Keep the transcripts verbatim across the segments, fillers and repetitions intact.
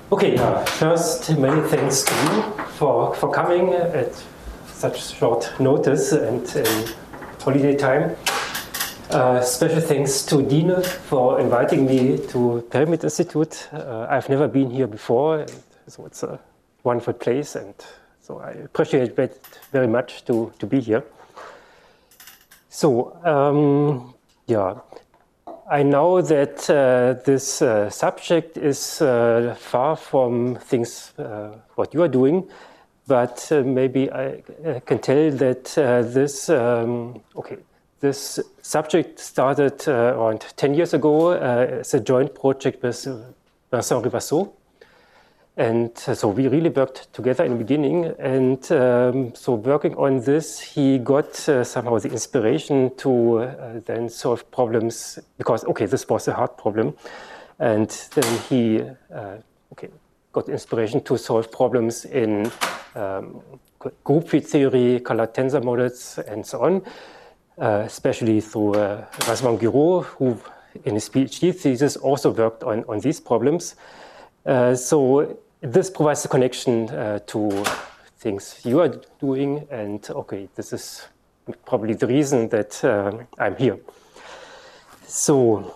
Okay, uh, first, many thanks to you for, for coming at such short notice and in holiday time. Uh, special thanks to Dine for inviting me to Pyramid Institute. Uh, I've never been here before, and so it's a wonderful place, and so I appreciate it very much to, to be here. So, um, yeah. I know that uh, this uh, subject is uh, far from things uh, what you are doing, but uh, maybe I uh, can tell that uh, this um, okay this subject started uh, around ten years ago uh, as a joint project with Vincent Rivasseau. And uh, so we really worked together in the beginning, and um, so working on this, he got uh, somehow the inspiration to uh, then solve problems, because, okay, this was a hard problem, and then he uh, okay, got inspiration to solve problems in um, group field theory, colored tensor models, and so on, uh, especially through uh, Razvan-Guiraud, who in his PhD thesis also worked on, on these problems. Uh, so this provides a connection uh, to things you are doing, and okay, this is probably the reason that uh, I'm here. So,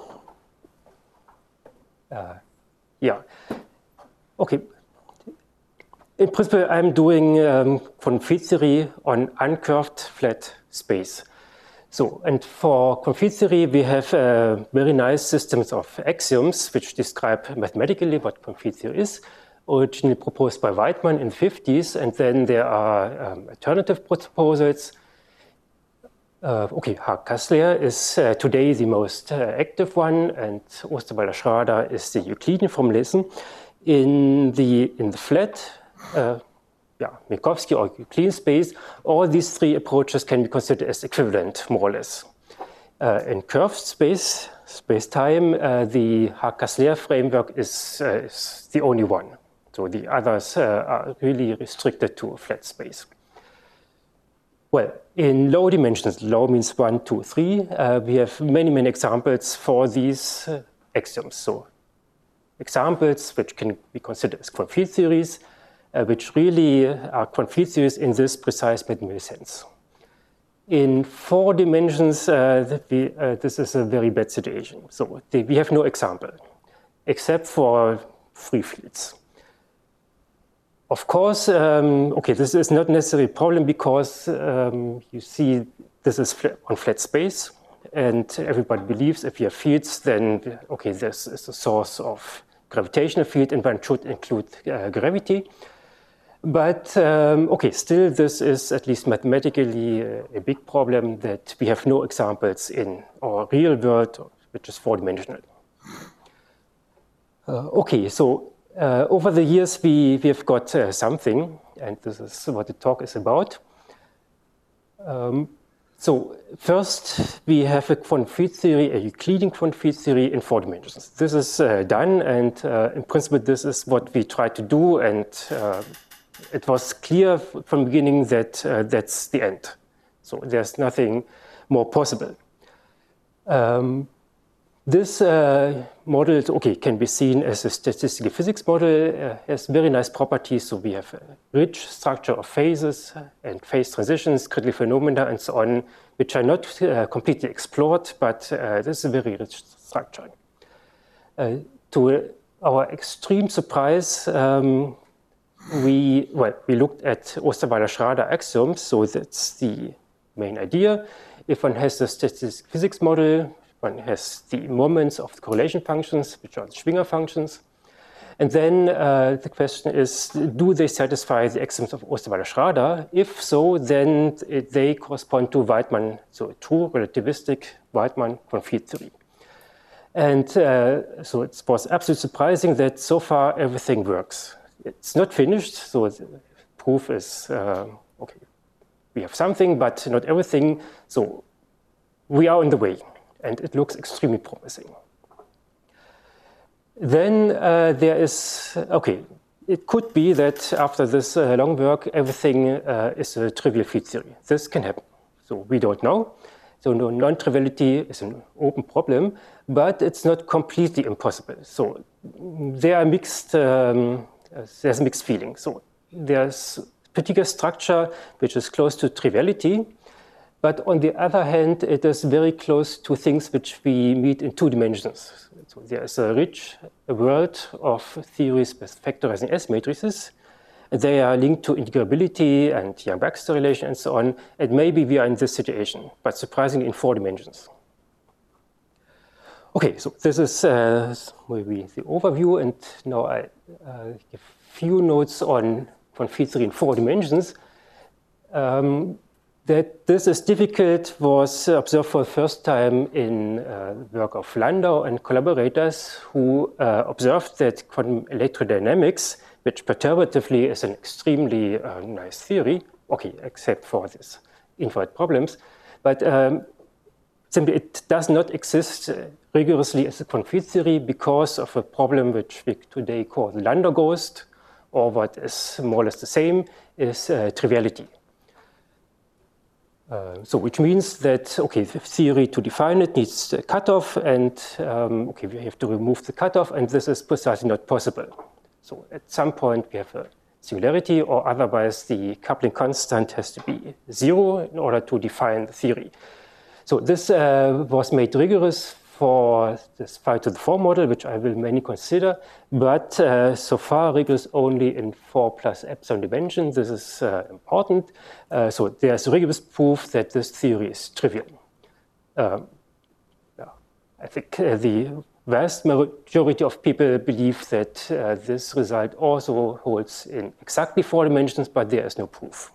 uh, yeah, okay. In principle, I'm doing um, quantum field theory on uncurved flat space. So, and for quantum field theory, we have uh, very nice systems of axioms which describe mathematically what quantum field theory is, originally proposed by Weidmann in the fifties, and then there are um, alternative proposals. Uh, okay, Haag-Kastler is uh, today the most uh, active one, and Osterwalder-Schrader is the Euclidean formalism. In the, in the flat, uh, yeah, Minkowski or Euclidean space, all these three approaches can be considered as equivalent, more or less. Uh, in curved space, space-time, uh, the Haag-Kastler framework is, uh, is the only one. So the others uh, are really restricted to flat space. Well, in low dimensions, low means one, two, three, uh, we have many, many examples for these uh, axioms. So examples which can be considered as quantum field theories, Uh, which really are quantum field theories in this precise mathematical sense. In four dimensions, uh, we, uh, this is a very bad situation. So the, we have no example, except for free fields. Of course, um, okay, this is not necessarily a problem, because um, you see this is flat, on flat space, and everybody believes if you have fields, then, okay, this is a source of gravitational field, and one should include uh, gravity. But, um, okay, still this is at least mathematically a, a big problem, that we have no examples in our real world, which is four-dimensional. Uh, okay, so uh, over the years we, we have got uh, something, and this is what the talk is about. Um, so first we have a quantum field theory, a Euclidean quantum field theory in four dimensions. This is uh, done, and uh, in principle this is what we try to do, and uh, it was clear from the beginning that uh, that's the end. So there's nothing more possible. Um, this uh, model, okay, can be seen as a statistical physics model. Uh, has very nice properties. So we have a rich structure of phases and phase transitions, critical phenomena, and so on, which are not uh, completely explored, but uh, this is a very rich structure. Uh, to our extreme surprise, um, We, well, we looked at Osterwalder-Schrader axioms, so that's the main idea. If one has the statistical physics model, one has the moments of the correlation functions, which are the Schwinger functions. And then uh, the question is, do they satisfy the axioms of Osterwalder-Schrader? If so, then it, they correspond to Weidmann, so a true relativistic Weidmann quantum field theory. And uh, so it was absolutely surprising that so far everything works. It's not finished, so the proof is, uh, okay, we have something, but not everything. So we are on the way, and it looks extremely promising. Then uh, there is, okay, it could be that after this uh, long work, everything uh, is a trivial field theory. This can happen. So we don't know. So no, non-triviality is an open problem, but it's not completely impossible. So there are mixed, um, there's mixed feeling. So there's a particular structure which is close to triviality, but on the other hand, it is very close to things which we meet in two dimensions. So there's a rich world of theories with factorizing S matrices. They are linked to integrability and Yang-Baxter relation and so on. And maybe we are in this situation, but surprisingly in four dimensions. Okay, so this is uh, maybe the overview. And now I uh, give a few notes on quantum field theory in four dimensions. Um, that this is difficult was observed for the first time in uh, the work of Landau and collaborators who uh, observed that quantum electrodynamics, which perturbatively is an extremely uh, nice theory, okay, except for these infrared problems, but um, simply it does not exist uh, rigorously as a quantum field theory because of a problem which we today call the Landau ghost, or what is more or less the same, is uh, triviality. Uh, so which means that, okay, the theory to define it needs a cutoff, and um, okay, we have to remove the cutoff, and this is precisely not possible. So at some point we have a singularity, or otherwise the coupling constant has to be zero in order to define the theory. So this uh, was made rigorous for this five to the four model, which I will mainly consider, but uh, so far rigorous only in four plus epsilon dimensions. This is uh, important. Uh, so there's rigorous proof that this theory is trivial. Um, yeah, I think uh, the vast majority of people believe that uh, this result also holds in exactly four dimensions, but there is no proof.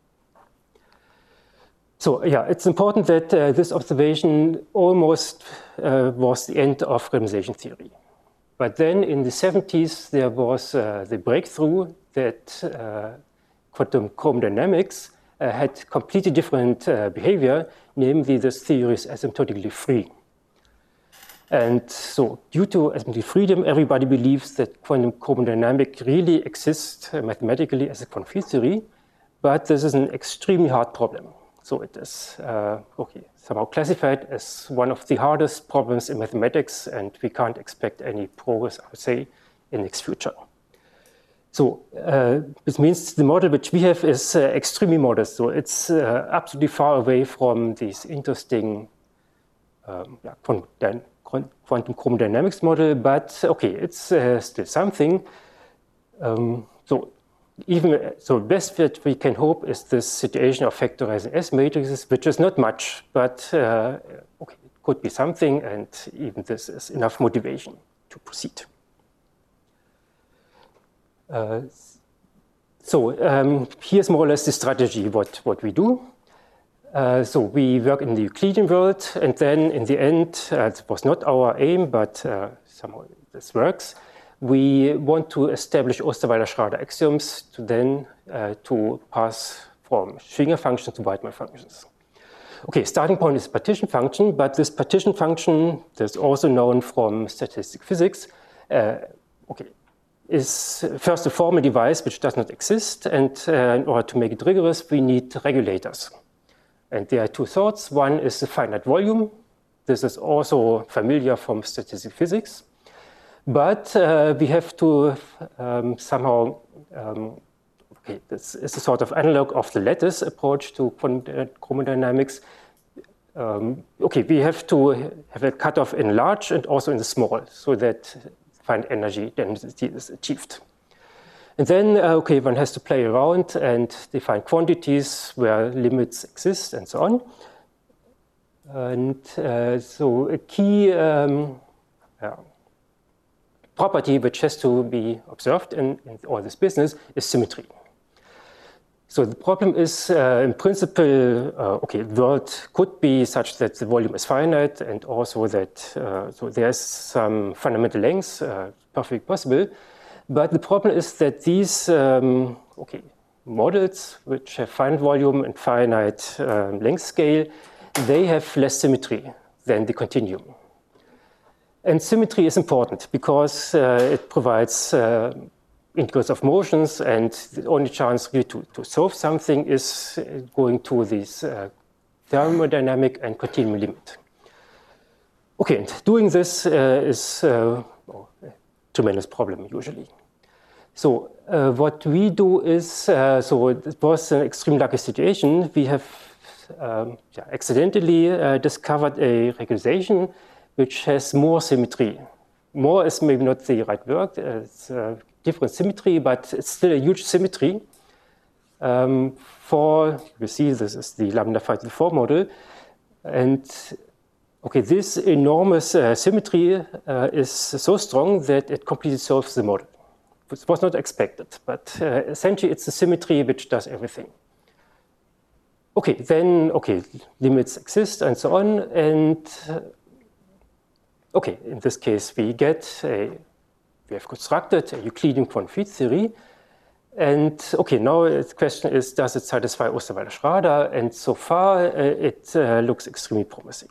So yeah, it's important that uh, this observation almost uh, was the end of randomization theory. But then in the seventies, there was uh, the breakthrough that uh, quantum chromodynamics uh, had completely different uh, behavior, namely this theory is asymptotically free. And so due to asymptotic freedom, everybody believes that quantum chromodynamics really exists uh, mathematically as a quantum field theory, but this is an extremely hard problem. So it is uh, okay, somehow classified as one of the hardest problems in mathematics, and we can't expect any progress, I would say, in the next future. So uh, this means the model which we have is uh, extremely modest. So it's uh, absolutely far away from these interesting um, yeah, quantum, quantum chromodynamics model, but okay, it's uh, still something. Um, so. Even so, best that we can hope is this situation of factorizing S matrices, which is not much, but uh, okay, it could be something, and even this is enough motivation to proceed. Uh, so um, here's more or less the strategy, what, what we do. Uh, so we work in the Euclidean world, and then in the end, uh, it was not our aim, but uh, somehow this works. We want to establish Osterweiler-Schrader axioms to then uh, to pass from Schwinger functions to Waldman functions. Okay, starting point is partition function, but this partition function that's also known from statistical physics, uh, okay, is first a formal device which does not exist, and uh, in order to make it rigorous, we need regulators. And there are two sorts. One is the finite volume. This is also familiar from statistical physics. But uh, we have to um, somehow, um, okay, this is a sort of analog of the lattice approach to quantum chromodynamics. Um, okay, we have to have a cutoff in large and also in the small, so that finite energy density is achieved. And then, uh, okay, one has to play around and define quantities where limits exist and so on. And uh, so a key um, yeah, property which has to be observed in, in all this business is symmetry. So the problem is, uh, in principle, uh, okay, the world could be such that the volume is finite, and also that uh, so there's some fundamental lengths, uh, perfectly possible. But the problem is that these um, okay models which have finite volume and finite um, length scale, they have less symmetry than the continuum. And symmetry is important because uh, it provides uh, integrals of motions, and the only chance really to, to solve something is going to these uh, thermodynamic and continuum limit. Okay, and doing this uh, is uh, oh, a tremendous problem usually. So uh, what we do is, uh, so it was an extreme lucky situation. We have um, yeah, accidentally uh, discovered a regularization which has more symmetry. More is maybe not the right word, it's a different symmetry, but it's still a huge symmetry. Um, for, you see, this is the lambda five to the four model. And okay, this enormous uh, symmetry uh, is so strong that it completely solves the model. It was not expected, but uh, essentially it's the symmetry which does everything. Okay, then, okay, limits exist and so on. And uh, okay, in this case, we get a, we have constructed a Euclidean quantum field theory. And okay, now the question is, does it satisfy Osterwalder-Schrader? And so far, uh, it uh, looks extremely promising.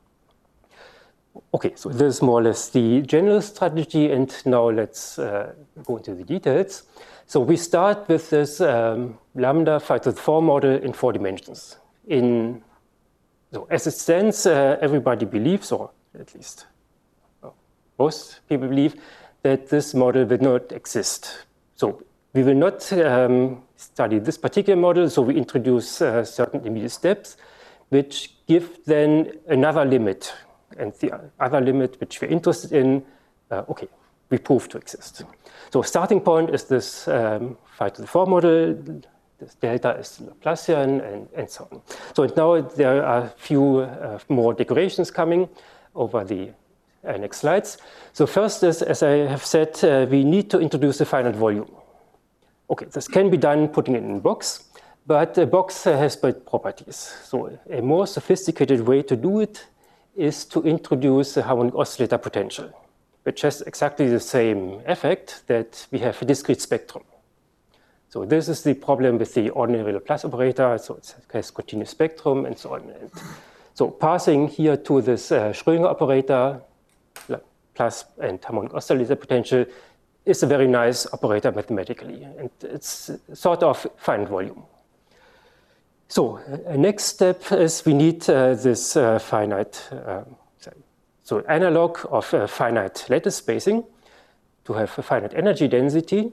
Okay, so this is more or less the general strategy, and now let's uh, go into the details. So we start with this um, lambda five to the four model in four dimensions. In, so as it stands, uh, everybody believes, or at least well, most people believe, that this model will not exist. So we will not um, study this particular model, so we introduce uh, certain immediate steps, which give then another limit. And the other limit which we're interested in, uh, okay, we prove to exist. So starting point is this um, five to the four model, this delta is Laplacian, and, and so on. So now there are a few uh, more decorations coming over the uh, next slides. So first is, as I have said, uh, we need to introduce a finite volume. Okay, this can be done putting it in a box, but a box uh, has built properties. So a more sophisticated way to do it is to introduce a harmonic oscillator potential, which has exactly the same effect that we have a discrete spectrum. So this is the problem with the ordinary Laplace operator, so it has continuous spectrum and so on. And so passing here to this uh, Schrödinger operator, Laplace and harmonic oscillator potential, is a very nice operator mathematically, and it's sort of finite volume. So uh, next step is we need uh, this uh, finite, uh, so analog of uh, finite lattice spacing to have a finite energy density.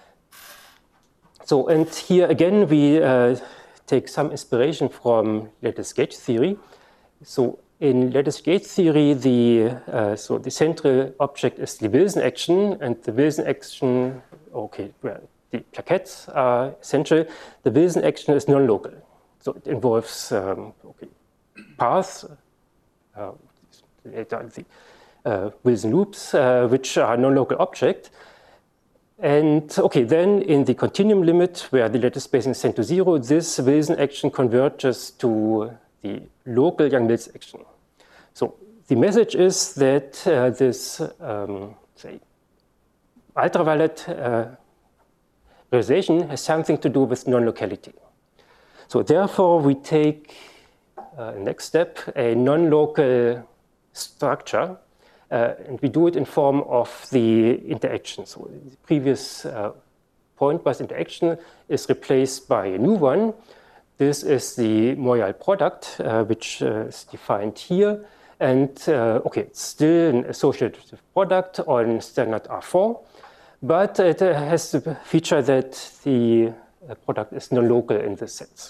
So, and here again, we uh, take some inspiration from lattice gauge theory. So in lattice gauge theory, the, uh, so the central object is the Wilson action, and the Wilson action, okay, well, the plaquettes are essential. The Wilson action is non-local. So it involves um, okay, paths, uh, the uh, Wilson loops, uh, which are non-local object. And okay, then in the continuum limit, where the lattice spacing is sent to zero, this Wilson action converges to the local Yang-Mills action. So the message is that uh, this, um, say, ultraviolet uh, realization has something to do with non-locality. So therefore, we take, uh, next step, a non-local structure, uh, and we do it in form of the interaction. So the previous uh, point-wise interaction is replaced by a new one. This is the Moyal product, uh, which uh, is defined here. And uh, okay, it's still an associative product on standard R four, but it uh, has the feature that the uh, product is non-local in this sense.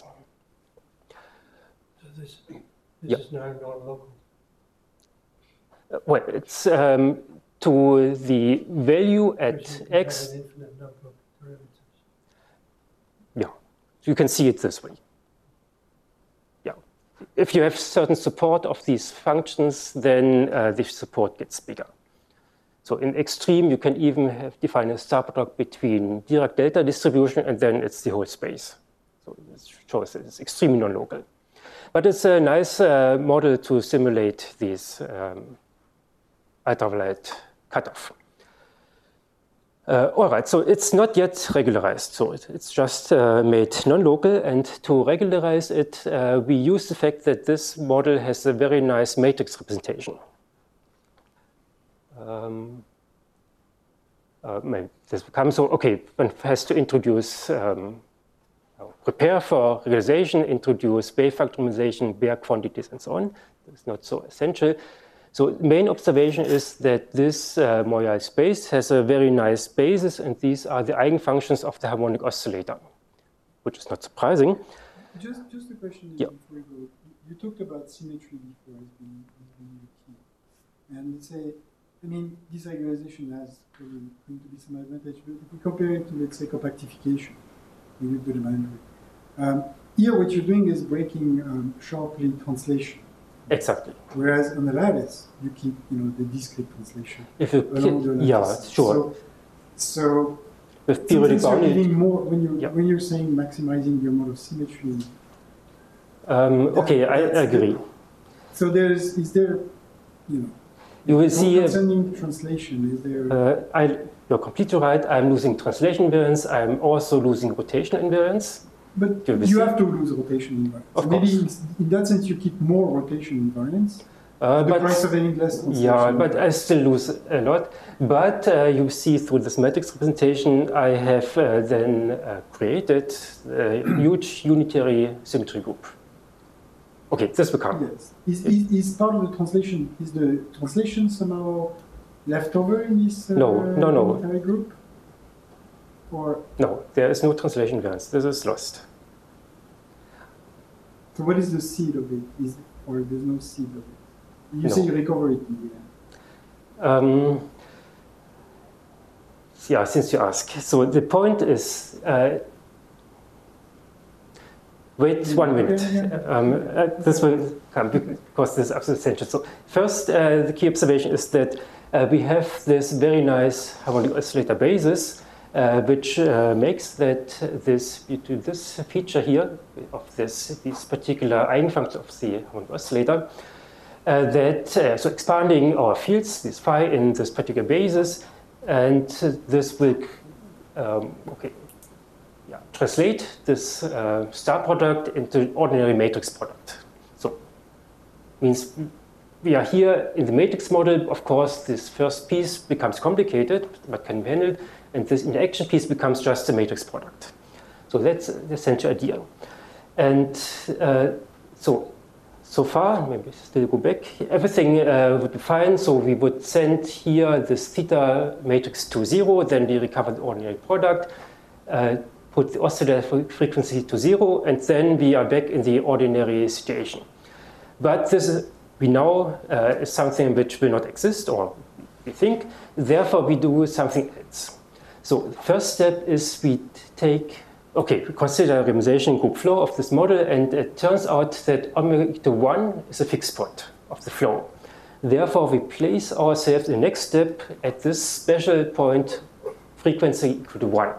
So this, this yep. is now non-local? Uh, well, it's um, to the value at x. An infinite number of derivatives. Yeah, you can see it this way. Yeah, if you have certain support of these functions, then uh, the support gets bigger. So in extreme, you can even have define a star product between Dirac delta distribution, and then it's the whole space. So it shows it's extremely non-local. But it's a nice uh, model to simulate these um, ultraviolet cutoff. Uh, all right, so it's not yet regularized. So it, it's just uh, made non-local. And to regularize it, uh, we use the fact that this model has a very nice matrix representation. Um, uh, this becomes so, okay, one has to introduce um, prepare for realization, introduce wave factorization, bare quantities, and so on. It's not so essential. So the main observation is that this uh, Moyal space has a very nice basis, and these are the eigenfunctions of the harmonic oscillator, which is not surprising. Just, just a question yeah. before we go. You talked about symmetry before as being, as being the key. And let's say, I mean, disaggregation has going to be some advantage, but if we compare it to, let's say, compactification, we would do the boundary. Um, here, what you're doing is breaking um, sharply translation. Exactly. Whereas on the lattice, you keep, you know, the discrete translation. If you along the lattice. Yeah, sure. So, so with periodic boundary, more when you yeah. when you're saying maximizing the amount of symmetry. Um, okay, I agree. The, so there's is there, you know. You will see. Concerning uh, translation, is there? Uh, I, you're completely right. I'm losing translation invariance. I'm also losing rotation invariance. But you, you have to lose rotation invariance. Of so course. Maybe in that sense, you keep more rotation invariance. Uh, the but, price of having less translation. Yeah, but I still lose a lot. But uh, you see through this matrix representation, I have uh, then uh, created a huge unitary symmetry group. Okay, this will come. Yes. Is, is, is part of the translation, is the translation somehow left over in this uh, no, no, no. unitary group? Or? No, there is no translation variance. This is lost. So what is the seed of it? Is, or there's no seed of it? You no. say you recover it in the end. Um, yeah, since you ask. So the point is, uh, wait one minute. Um, uh, this will come because this is absolutely essential. So first, uh, the key observation is that uh, we have this very nice harmonic oscillator basis, uh, which uh, makes that this this feature here of this this particular eigenfunction of the harmonic oscillator, uh, that uh, so expanding our fields, this phi in this particular basis, and this will um, okay. Yeah, translate this uh, star product into ordinary matrix product. So, means we are here in the matrix model. Of course, this first piece becomes complicated, but can be handled, and this interaction piece becomes just a matrix product. So that's the essential idea. And uh, so, so far, maybe still go back. Everything uh, would be fine. So we would send here this theta matrix to zero. Then we recover the ordinary product. Uh, put the oscillator frequency to zero, and then we are back in the ordinary situation. But this is, we know uh, is something which will not exist, or we think. Therefore, we do something else. So the first step is we take, okay, we consider a realization group flow of this model, and it turns out that omega equal to one is a fixed point of the flow. Therefore, we place ourselves in the next step at this special point, frequency equal to one.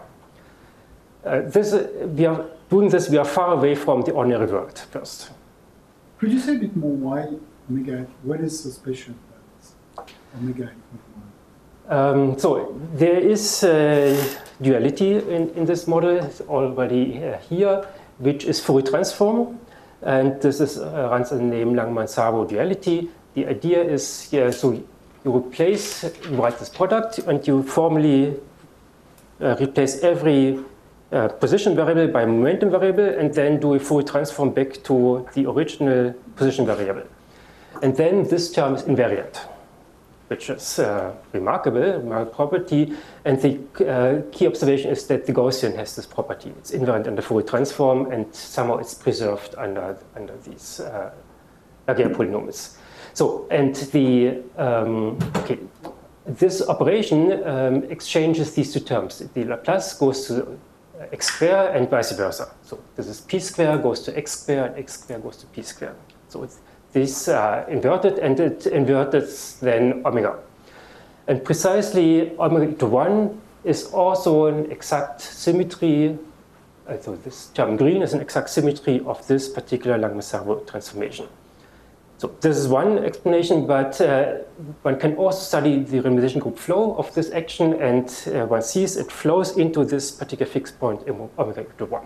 Uh, this, uh, we are doing this, we are far away from the ordinary world first. Could you say a bit more why omega, what is so special about this omega equal to one? Um, so there is uh, duality in, in this model already uh, here, which is Fourier transform. And this is, uh, runs in the name Langmuir-Szabo duality. The idea is, yeah, so you replace, you write this product, and you formally uh, replace every Uh, position variable by momentum variable, and then do a Fourier transform back to the original position variable. And then this term is invariant, which is uh, remarkable, remarkable property. And the uh, key observation is that the Gaussian has this property. It's invariant under Fourier transform, and somehow it's preserved under, under these uh, Laguerre polynomials. So, and the, um, okay, this operation um, exchanges these two terms. The Laplace goes to x square and vice versa. So this is p square goes to x square and x square goes to p square. So it's this uh, inverted, and it inverts then omega. And precisely omega to one is also an exact symmetry. Uh, so this term green is an exact symmetry of this particular Langmuir-Szabo transformation. So this is one explanation, but uh, one can also study the realization group flow of this action, and uh, one sees it flows into this particular fixed point in omega equal to one.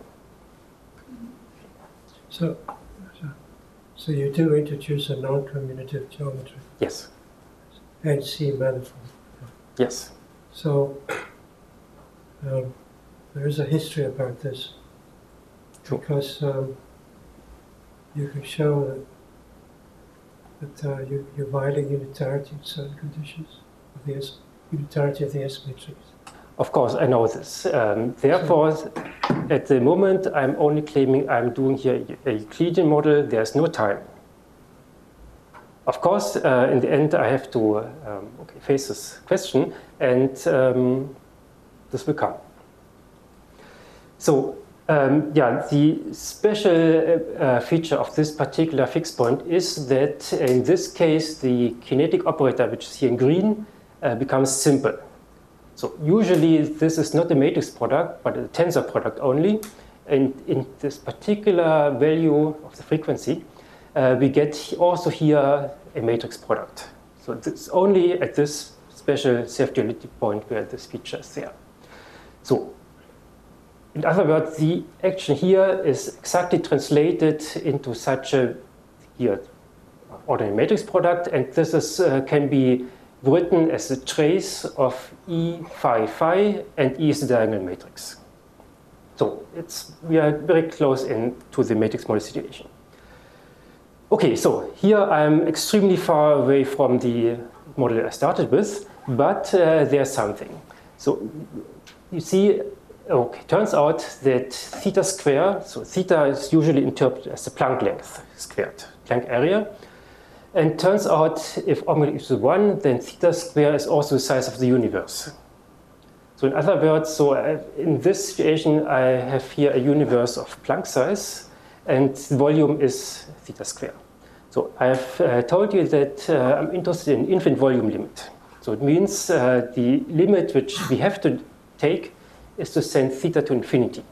So, so, so you do introduce a non-commutative geometry? Yes. And C manifold? Yes. So, um, there is a history about this. Sure. Because um, you can show that, that uh, you, you're violating unitarity in certain conditions of the S, unitarity of the S matrix. Of course, I know this. Um, therefore, so, at the moment, I'm only claiming I'm doing here a Euclidean model. There's no time. Of course, uh, in the end, I have to uh, um, okay, face this question, and um, this will come. So, um, yeah, the special uh, feature of this particular fixed point is that in this case, the kinetic operator, which is here in green, uh, becomes simple. So usually this is not a matrix product, but a tensor product only. And in this particular value of the frequency, uh, we get also here a matrix product. So it's only at this special self-duality point where this feature is there. So in other words, the action here is exactly translated into such a here ordinary matrix product, and this is uh, can be written as a trace of E phi phi, and E is the diagonal matrix. So it's we are very close in to the matrix model situation. Okay, so here I'm extremely far away from the model I started with, but uh, there's something. So you see, okay, turns out that theta square, so theta is usually interpreted as the Planck length squared, Planck area. And turns out if omega equals to one, then theta square is also the size of the universe. So in other words, so in this situation, I have here a universe of Planck size, and the volume is theta square. So I've uh, told you that uh, I'm interested in infinite volume limit. So it means uh, the limit which we have to take is to send theta to infinity.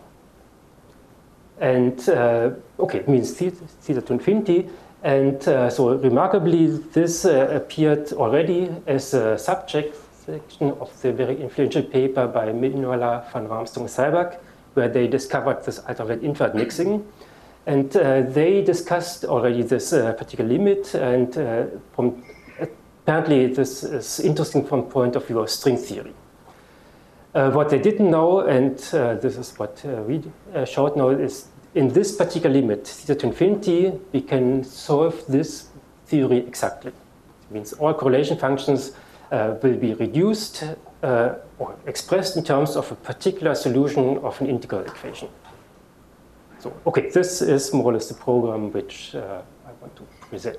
And uh, okay, it means theta, theta to infinity. And uh, so remarkably, this uh, appeared already as a subject section of the very influential paper by Mignola, van Ramstung, Seiberg, where they discovered this ultraviolet infrared mixing. And uh, they discussed already this uh, particular limit, and uh, from, apparently this is interesting from the point of view of string theory. Uh, what they didn't know, and uh, this is what uh, we uh, showed now, is in this particular limit, theta to infinity, we can solve this theory exactly. It means all correlation functions uh, will be reduced uh, or expressed in terms of a particular solution of an integral equation. So, okay, this is more or less the program which uh, I want to present.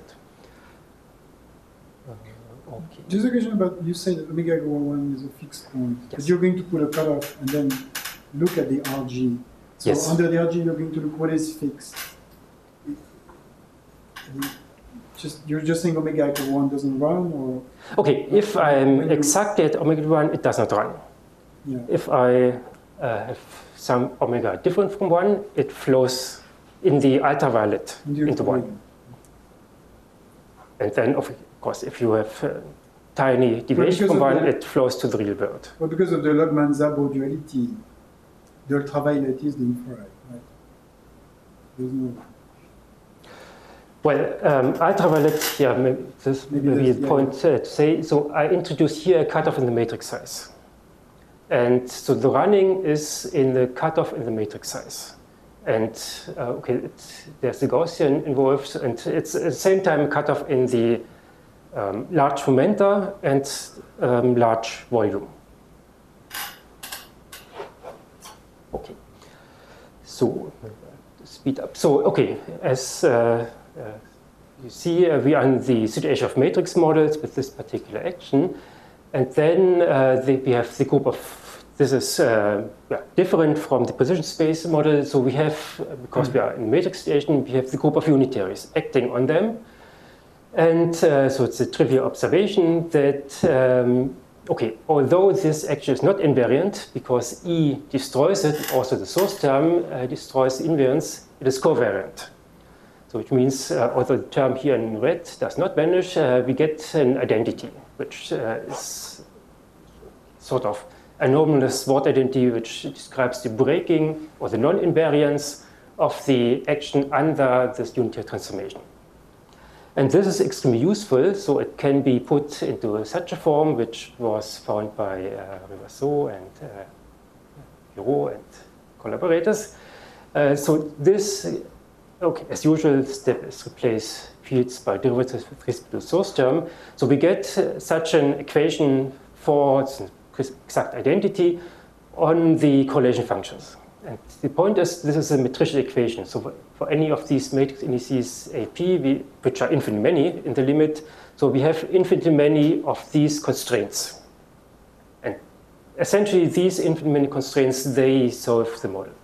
Uh, okay. Just a question about, you said that omega equal one is a fixed point, yes. but you're going to put a cutoff and then look at the R G. So yes. under the R G, you're going to look what is fixed. Just, you're just saying omega equal one doesn't run, or? Okay, if I'm exactly at omega one, it does not run. Yeah. If I uh, have some omega different from one, it flows in the ultraviolet into, into one. And then, of course, if you have uh, tiny deviation from one, the, it flows to the real world. Well, because of the Logman-Szabo duality, the ultraviolet is the infrared, right? There's no. Well, um, ultraviolet, yeah, maybe this maybe will be a yeah. point uh, to say. So I introduce here a cutoff in the matrix size. And so the running is in the cutoff in the matrix size. And uh, okay, it's, there's the Gaussian involved, and it's at the same time a cutoff in the um, large momenta and um, large volume. Okay, so speed up. So okay, as uh, uh, you see, uh, we are in the situation of matrix models with this particular action, and then uh, the, we have the group of. This is uh, yeah, different from the position space model. So we have, because we are in matrix station, we have the group of unitaries acting on them. And uh, so it's a trivial observation that, um, okay, although this action is not invariant, because E destroys it, also the source term uh, destroys the invariance, it is covariant. So which means, uh, although the term here in red does not vanish, uh, we get an identity, which uh, is sort of anomalous Ward identity, which describes the breaking or the non-invariance of the action under this unitary transformation. And this is extremely useful, so it can be put into such a form, which was found by uh, Rivasot and uh, Bureau and collaborators. Uh, so this, okay, as usual, step is replace fields by derivatives with respect to the source term. So we get uh, such an equation for exact identity on the correlation functions. And the point is, this is a matricial equation. So for, for any of these matrix indices A P, we, which are infinitely many in the limit, so we have infinitely many of these constraints. And essentially, these infinitely many constraints, they solve the model.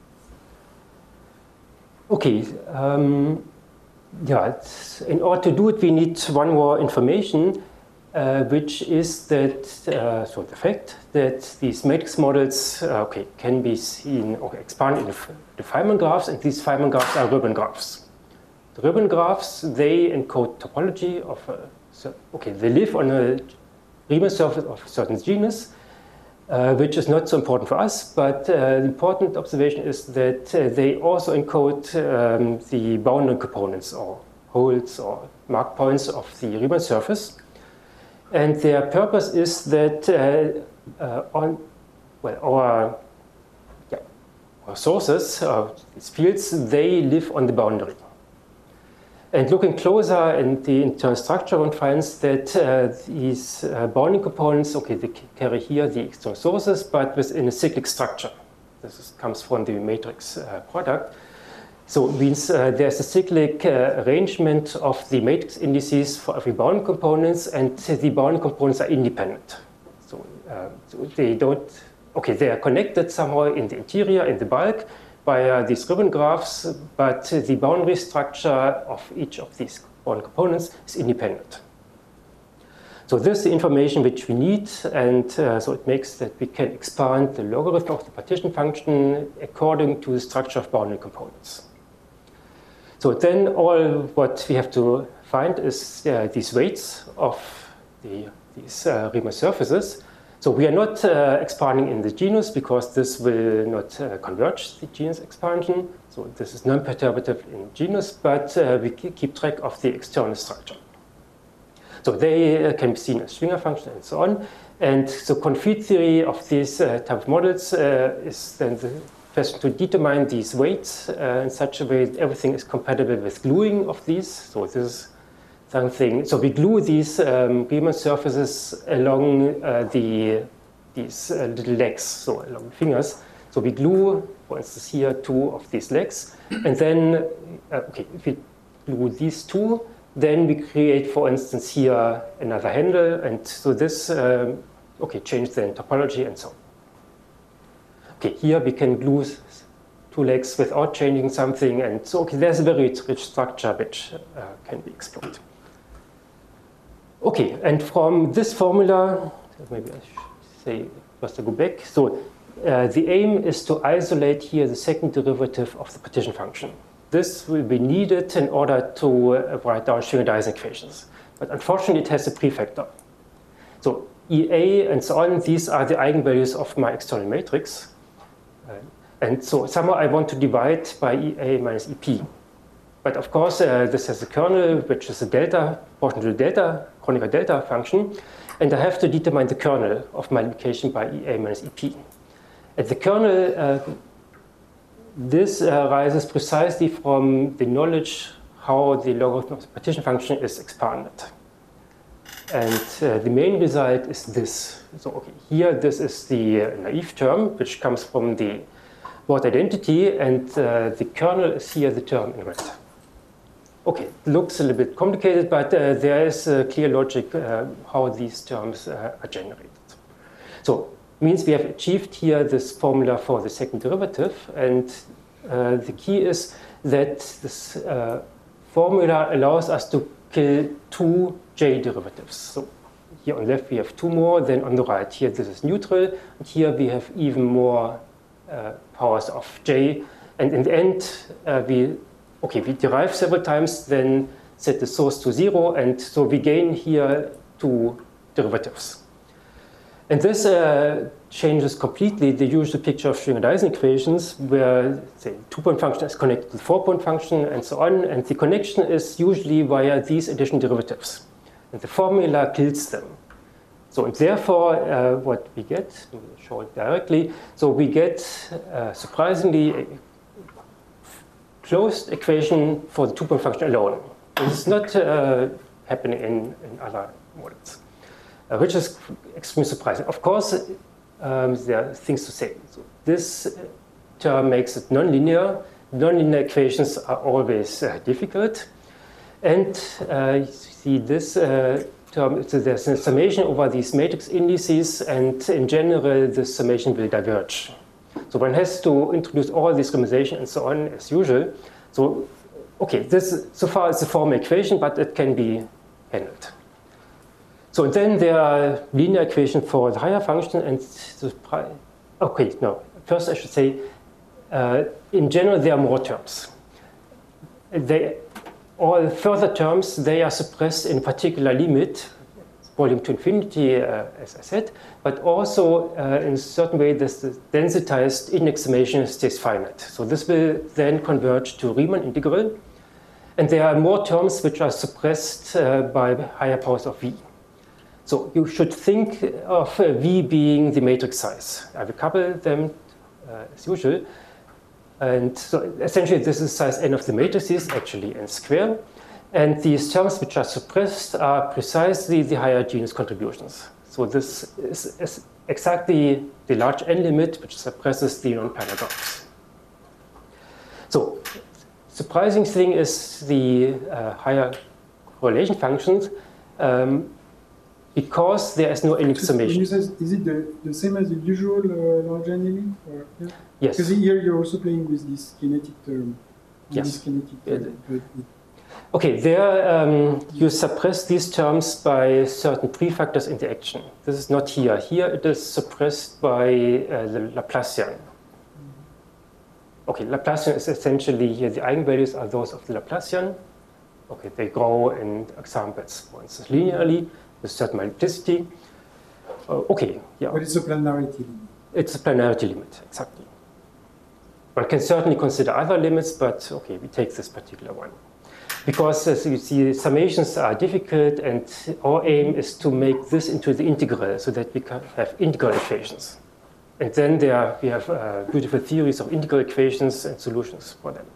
Okay, um, yeah, in order to do it, we need one more information, uh, which is that, uh, so the fact that these matrix models, uh, okay, can be seen or expanded into the Feynman graphs, and these Feynman graphs are ribbon graphs. The ribbon graphs, they encode topology of, a, so, okay, they live on a Riemann surface of a certain genus, Uh, which is not so important for us, but uh, the important observation is that uh, they also encode um, the boundary components or holes or mark points of the Riemann surface. And their purpose is that uh, uh, on, well, our, yeah, our sources, uh, these fields, they live on the boundary. And looking closer in the internal structure, one finds that uh, these uh, bounding components, okay, they carry here the external sources, but within a cyclic structure. This is, comes from the matrix uh, product. So it means uh, there's a cyclic uh, arrangement of the matrix indices for every bounding components, and the bounding components are independent. So, uh, so they don't, okay, they are connected somehow in the interior, in the bulk, by uh, these ribbon graphs, but uh, the boundary structure of each of these bounding components is independent. So this is the information which we need, and uh, so it makes that we can expand the logarithm of the partition function according to the structure of boundary components. So then all what we have to find is uh, these weights of the, these uh, Riemann surfaces. So we are not uh, expanding in the genus because this will not uh, converge the genus expansion. So this is non-perturbative in genus, but uh, we keep track of the external structure. So they uh, can be seen as Schwinger function and so on. And so confit theory of these uh, type of models uh, is then the question to determine these weights uh, in such a way that everything is compatible with gluing of these. So this is something. So we glue these um, Riemann surfaces along uh, the these uh, little legs, so along the fingers. So we glue, for instance, here two of these legs, and then uh, okay, if we glue these two, then we create, for instance, here another handle, and so this um, okay change the topology and so on. Okay, here we can glue two legs without changing something, and so okay, there's a very rich structure which uh, can be explored. Okay, and from this formula, maybe I should say, first I go back. So uh, the aim is to isolate here the second derivative of the partition function. This will be needed in order to uh, write down Schwinger-Dyson equations. But unfortunately, it has a prefactor. So E A and so on, these are the eigenvalues of my external matrix. Uh, and so somehow I want to divide by E A minus E P. But of course, uh, this has a kernel, which is a delta, proportional to delta, Kronecker delta function. And I have to determine the kernel of my multiplication by E A minus E P. And the kernel, uh, this uh, arises precisely from the knowledge how the logarithm of the partition function is expanded. And uh, the main result is this. So okay, here, this is the uh, naive term, which comes from the word identity, and uh, the kernel is here the term in red. Okay, it looks a little bit complicated, but uh, there is a clear logic uh, how these terms uh, are generated. So it means we have achieved here this formula for the second derivative, and uh, the key is that this uh, formula allows us to kill two j derivatives. So here on the left we have two more, then on the right here this is neutral, and here we have even more uh, powers of j, and in the end uh, we Okay, we derive several times, then set the source to zero, and so we gain here two derivatives. And this uh, changes completely the usual picture of Schwinger-Dyson equations, where the two-point function is connected to the four-point function, and so on, and the connection is usually via these addition derivatives. And the formula kills them. So and therefore, uh, what we get, let me show it directly, so we get, uh, surprisingly, closed equation for the two-point function alone. This is not uh, happening in, in other models, uh, which is extremely surprising. Of course, um, there are things to say. So this term makes it nonlinear. Nonlinear equations are always uh, difficult. And uh, you see this uh, term, so there's a summation over these matrix indices, and in general, the summation will diverge. So one has to introduce all this renormalization and so on as usual. So, okay, this so far is a formal equation, but it can be handled. So then there are linear equations for the higher function, and the okay, no. First, I should say, uh, in general, there are more terms. They, all further terms, they are suppressed in a particular limit, volume to infinity, uh, as I said, but also uh, in a certain way, this the densitized index summation stays finite. So this will then converge to Riemann integral. And there are more terms which are suppressed uh, by higher powers of V. So you should think of uh, V being the matrix size. I will couple them uh, as usual. And so essentially, this is size n of the matrices, actually n squared. And these terms which are suppressed are precisely the higher genus contributions. So this is, is exactly the large n limit which suppresses the non-paragraphs. So surprising thing is the uh, higher correlation functions, um, because there is no index summation. Is it the, the same as the usual uh, large n limit? Or, yeah? Yes. Because here you're also playing with this kinetic term. Yes. This kinetic term. Uh, okay, there um, you suppress these terms by certain prefactors interaction. This is not here. Here it is suppressed by uh, the Laplacian. Okay, Laplacian is essentially here. The eigenvalues are those of the Laplacian. Okay, they grow in examples, for instance, linearly with certain multiplicity. Uh, okay, yeah. But it's a planarity limit. It's a planarity limit, exactly. One can certainly consider other limits, but okay, we take this particular one. Because as you see, summations are difficult, and our aim is to make this into the integral so that we can have integral equations. And then there we have uh, beautiful theories of integral equations and solutions for them.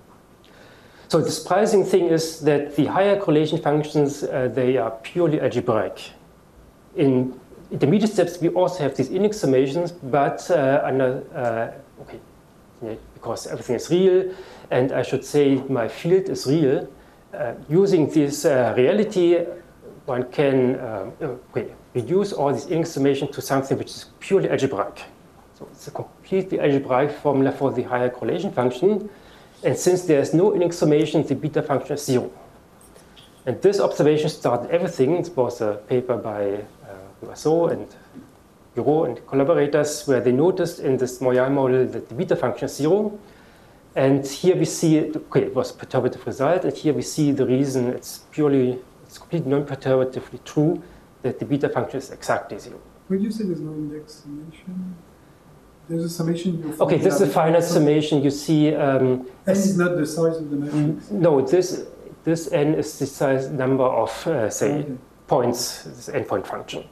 So the surprising thing is that the higher correlation functions, uh, they are purely algebraic. In intermediate steps, we also have these index summations, but uh, under, uh, okay, because everything is real, and I should say my field is real. Uh, using this uh, reality, one can uh, okay, reduce all this index summation to something which is purely algebraic. So it's a completely algebraic formula for the higher correlation function. And since there is no index summation, the beta function is zero. And this observation started everything. It was a paper by uh, Loiseau and Bureau and collaborators, where they noticed in this Moyal model that the beta function is zero. And here we see, okay, it was a perturbative result, and here we see the reason it's purely, it's completely non-perturbatively true that the beta function is exactly zero. Would you say there's no index summation? There's a summation. Okay, this is a finite summation. You see. Um, n is not the size of the matrix. No, this this n is the size number of uh, say okay. points. This endpoint function.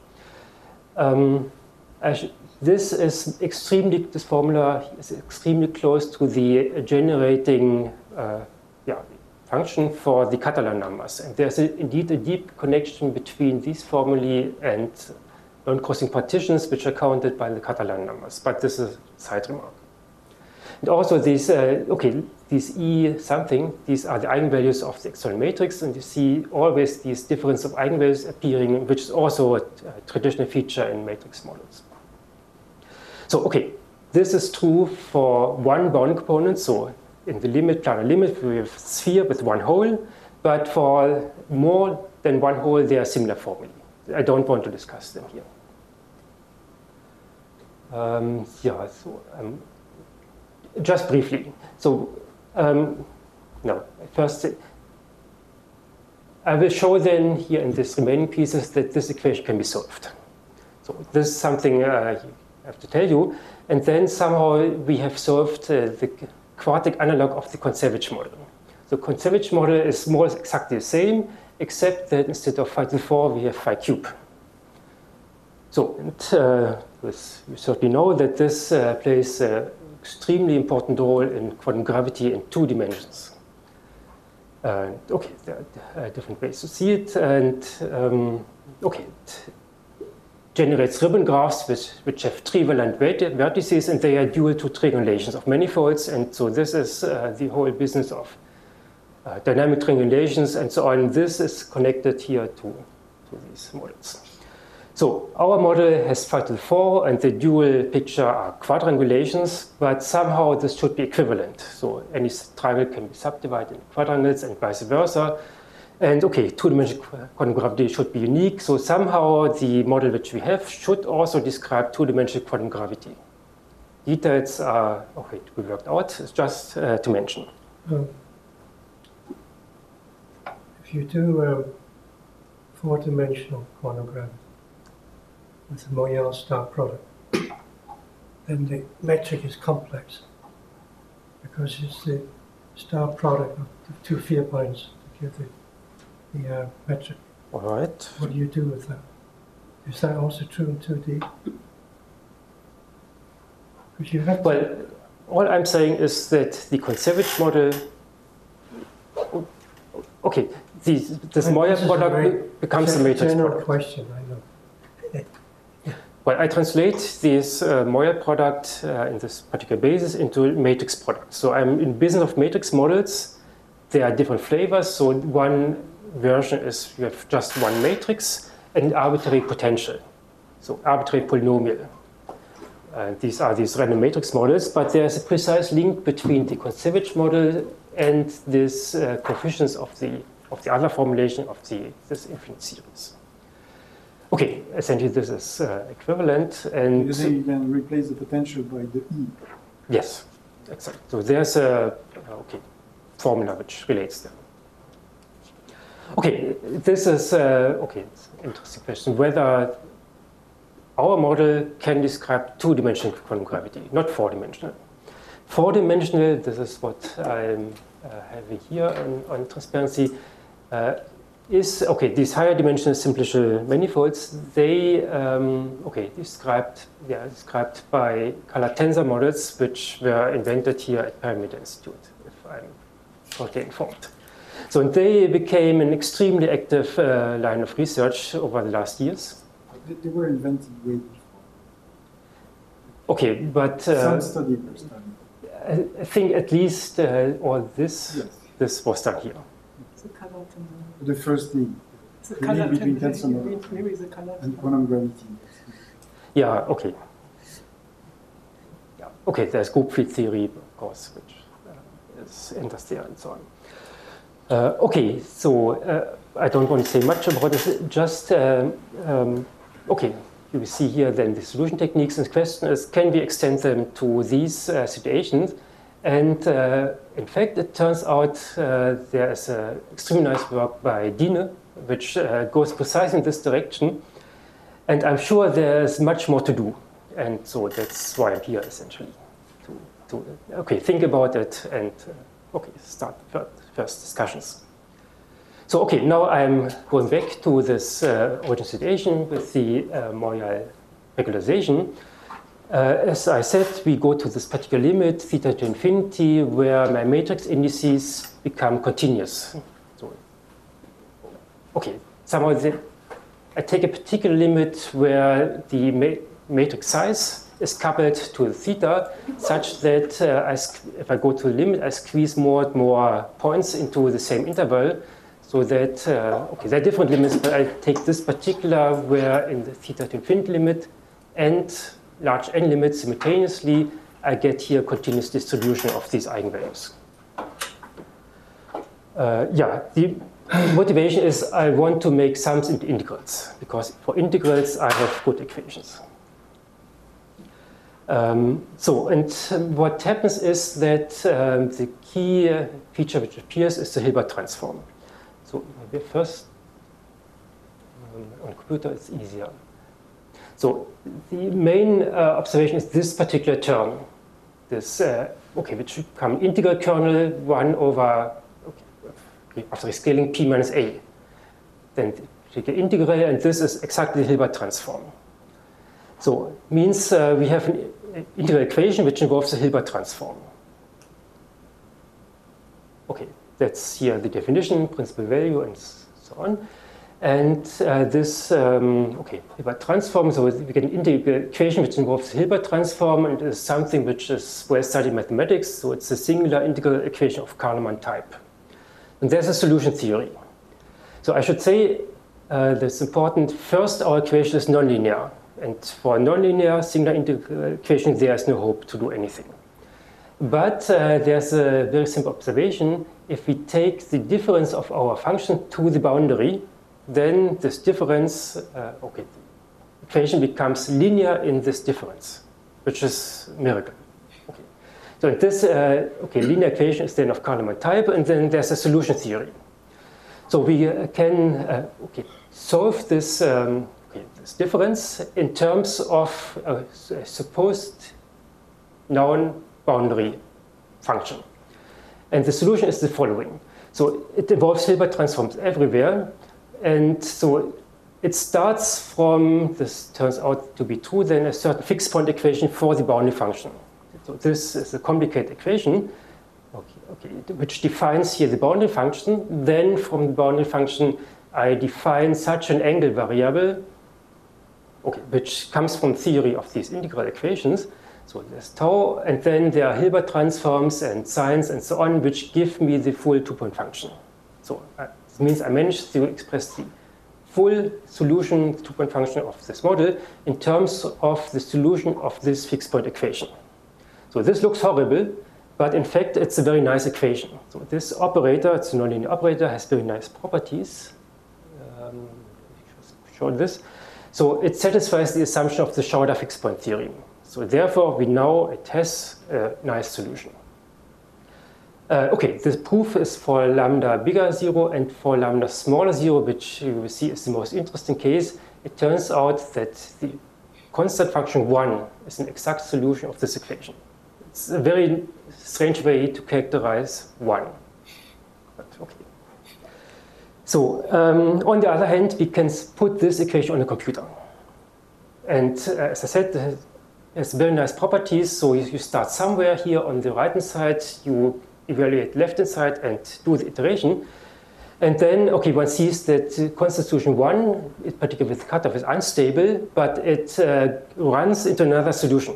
Um, this is extremely. This formula is extremely close to the generating uh, yeah, function for the Catalan numbers, and there's a, indeed a deep connection between these formulae and non-crossing partitions, which are counted by the Catalan numbers, but this is a side remark. And also these, uh, okay, these E something, these are the eigenvalues of the external matrix, and you see always this difference of eigenvalues appearing, which is also a, a traditional feature in matrix models. So, okay, this is true for one bound component, so in the limit, planar limit, we have a sphere with one hole, but for more than one hole, there are similar formulae. I don't want to discuss them here. Um, yeah, so um, just briefly. So, um, no, first, I will show then here in these remaining pieces that this equation can be solved. So this is something uh, I have to tell you. And then somehow we have solved uh, the quartic analog of the Kontsevich model. The Kontsevich model is more or less exactly the same, except that instead of phi to the four, we have phi cube. So, and, uh, this, you certainly know that this uh, plays a extremely important role in quantum gravity in two dimensions. Uh, okay, there are uh, different ways to see it, and um, okay, it generates ribbon graphs which, which have trivalent vertices, and they are dual to triangulations of manifolds, and so this is uh, the whole business of uh, dynamic triangulations and so on. This is connected here to, to these models. So our model has five to the four, and the dual picture are quadrangulations, but somehow this should be equivalent. So any triangle can be subdivided in quadrangles and vice versa. And okay, two-dimensional quantum gravity should be unique. So somehow the model which we have should also describe two-dimensional quantum gravity. Details are okay to be worked out. It's just uh, to mention. Um, if you do um, four-dimensional quantum gravity with the Moyal star product, then the metric is complex because it's the star product of the two field lines to give the, the uh, metric. All right. What do you do with that? Is that also true in two D? Because you have well, all I'm saying is that the Kontsevich model, okay, the, this Moyal product becomes a matrix general product. question, I know. Well, I translate this uh, Moyal product uh, in this particular basis into matrix product. So I'm in business of matrix models. There are different flavors. So one version is you have just one matrix and arbitrary potential. So arbitrary polynomial. Uh, these are these random matrix models, but there's a precise link between the Kontsevich model and this uh, coefficients of the of the other formulation of the this infinite series. Okay, essentially this is uh, equivalent, and you say you can replace the potential by the E. Yes, exactly. So there's a okay formula which relates them. Okay, this is uh, okay. It's an interesting question whether our model can describe two-dimensional quantum gravity, not four-dimensional. Four-dimensional. This is what I'm uh, having here on, on transparency. Uh, Is okay. These higher dimensional simplicial manifolds, they um, okay described they are described by color tensor models, which were invented here at Parameter Institute, if I'm correctly informed. So they became an extremely active uh, line of research over the last years. They, they were invented way before. Okay, but uh, some study per study. I, I think at least uh, or this Yes. this was done here. The first thing, The the link between tensor models maybe the color and quantum gravity. Yeah, okay. Yeah, okay, there's group field theory, of course, which uh, is interstellar and so on. Uh, okay, so uh, I don't want to say much about this, just, um, um, okay, you see here then the solution techniques, and the question is, can we extend them to these uh, situations? And uh, in fact, it turns out uh, there is uh, extremely nice work by Dine, which uh, goes precisely in this direction. And I'm sure there's much more to do. And so that's why I'm here, essentially. To, to okay, think about it and uh, okay, start first discussions. So okay, now I'm going back to this uh, original situation with the uh, Moyal regularization. Uh, as I said, we go to this particular limit, theta to infinity, where my matrix indices become continuous. So, okay, somehow the, I take a particular limit where the ma matrix size is coupled to the theta, such that uh, I if I go to the limit, I squeeze more and more points into the same interval, so that, uh, okay, there are different limits, but I take this particular where in the theta to infinity limit and large n limits simultaneously, I get here a continuous distribution of these eigenvalues. Uh, yeah, the motivation is I want to make sums into integrals, because for integrals I have good equations. Um, so, and um, what happens is that um, the key uh, feature which appears is the Hilbert transform. So maybe first, um, on computer it's easier. So the main uh, observation is this particular term, this, uh, okay, which should become integral kernel one over, okay, after scaling p minus a. Then take an integral, and this is exactly the Hilbert transform. So means uh, we have an integral equation which involves a Hilbert transform. Okay, that's here the definition, principal value, and so on. And uh, this, um, okay, Hilbert transform, so we get an integral equation which involves a Hilbert transform, and is something which is well studied in mathematics, so it's a singular integral equation of Kahneman type. And there's a solution theory. So I should say uh, that's important. First, our equation is nonlinear. And for a nonlinear singular integral equation, there is no hope to do anything. But uh, there's a very simple observation. If we take the difference of our function to the boundary, then this difference, uh, okay, the equation becomes linear in this difference, which is a miracle. Okay. So this uh, okay, linear equation is then of Kahneman type, and then there's a solution theory. So we uh, can uh, okay, solve this, um, okay, this difference in terms of a, a supposed non-boundary function. And the solution is the following. So it involves Hilbert transforms everywhere. And so it starts from, this turns out to be true, then a certain fixed point equation for the boundary function. So this is a complicated equation, okay, okay, which defines here the boundary function. Then from the boundary function, I define such an angle variable, okay, which comes from theory of these integral equations. So there's tau, and then there are Hilbert transforms and sines and so on, which give me the full two-point function. So uh, this means I managed to express the full solution, two-point function of this model in terms of the solution of this fixed point equation. So this looks horrible, but in fact it's a very nice equation. So this operator, it's a nonlinear operator, has very nice properties. Um, just show this. So it satisfies the assumption of the Schauder fixed point theorem. So therefore, we know it has a nice solution. Uh, okay, this proof is for lambda bigger zero and for lambda smaller zero, which you will see is the most interesting case. It turns out that the constant function one is an exact solution of this equation. It's a very strange way to characterize one. But okay. So um, on the other hand, we can put this equation on a computer. And uh, as I said, it has very nice properties. So you, you start somewhere here on the right-hand side, you evaluate left-hand side and do the iteration. And then, okay, one sees that constant solution one, in particular with cutoff, is unstable, but it uh, runs into another solution.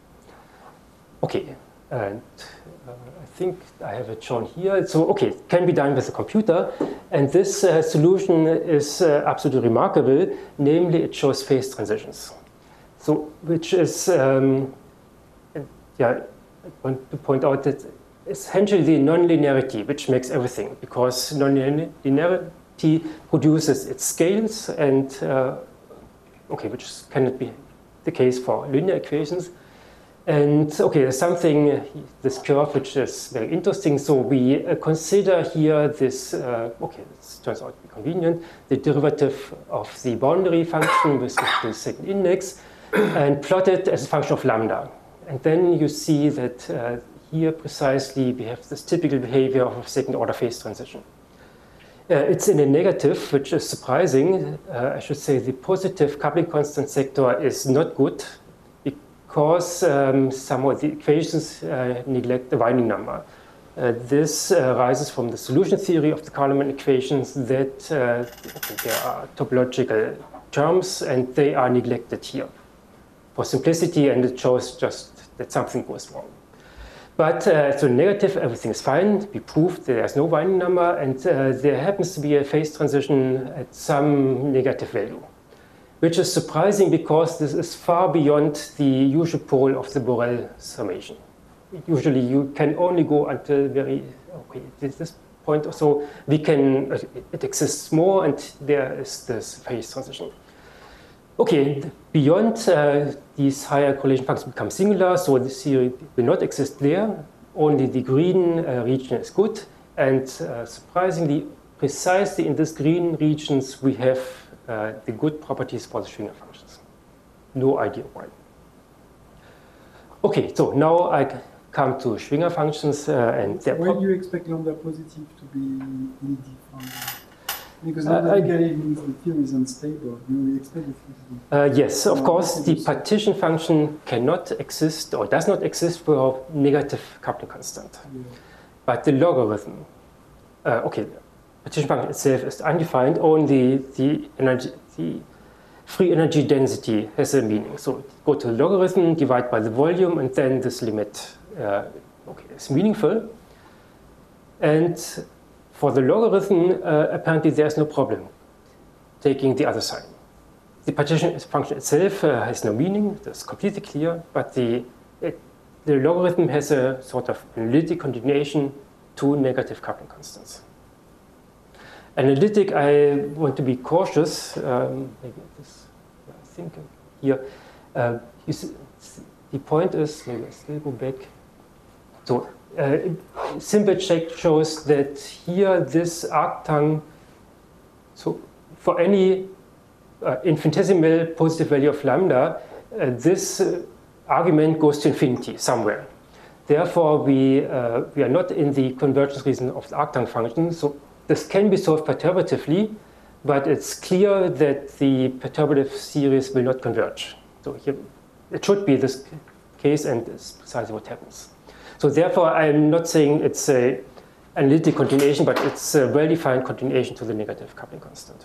Okay, and uh, I think I have it shown here. So, okay, it can be done with a computer. And this uh, solution is uh, absolutely remarkable. Namely, it shows phase transitions. So, which is, um, yeah, I want to point out that essentially the nonlinearity, which makes everything, because nonlinearity produces its scales, and uh, okay, which cannot be the case for linear equations. And okay, there's something, this curve, which is very interesting. So we uh, consider here this, uh, okay, this turns out to be convenient, the derivative of the boundary function with the second index, and plot it as a function of lambda. And then you see that uh, here precisely we have this typical behavior of a second order phase transition. Uh, it's in a negative, which is surprising. Uh, I should say the positive coupling constant sector is not good because um, some of the equations uh, neglect the winding number. Uh, this uh, arises from the solution theory of the Kahneman equations that uh, okay, there are topological terms and they are neglected here for simplicity, and it shows just that something goes wrong. But uh, so negative, everything is fine. We proved there's no winding number, and uh, there happens to be a phase transition at some negative value, which is surprising because this is far beyond the usual pole of the Borel summation. Usually you can only go until very, okay, this point or so, we can, it exists more, and there is this phase transition. Okay, beyond uh, these higher correlation functions become singular, so this theory will not exist there. Only the green uh, region is good, and uh, surprisingly, precisely in this green regions, we have uh, the good properties for the Schwinger functions. No idea why. Okay, so now I come to Schwinger functions uh, and their. Where do you expect lambda positive to be needed from? Because Uh, logically it means the theory is unstable. You know, we expect the theory to Uh, yes, of No, course, nothing the to say. partition function cannot exist or does not exist for negative coupling constant. be. But the logarithm, uh, okay, partition function itself is undefined, only the energy, the free energy density has a meaning. So go to the logarithm, divide by the volume, and then this limit uh, okay, is meaningful. And for the logarithm, uh, apparently there's no problem taking the other sign. The partition function itself uh, has no meaning, that's completely clear, but the, it, the logarithm has a sort of analytic continuation to negative coupling constants. Analytic, I want to be cautious, um, maybe this, I think here, uh, you see, the point is, maybe I still go back. So, uh, simple check shows that here this arctang, so for any uh, infinitesimal positive value of lambda, uh, this uh, argument goes to infinity somewhere. Therefore, we, uh, we are not in the convergence region of the arctang function. So this can be solved perturbatively, but it's clear that the perturbative series will not converge. So here, it should be this case, and it's precisely what happens. So therefore, I'm not saying it's a analytic continuation, but it's a well-defined continuation to the negative coupling constant.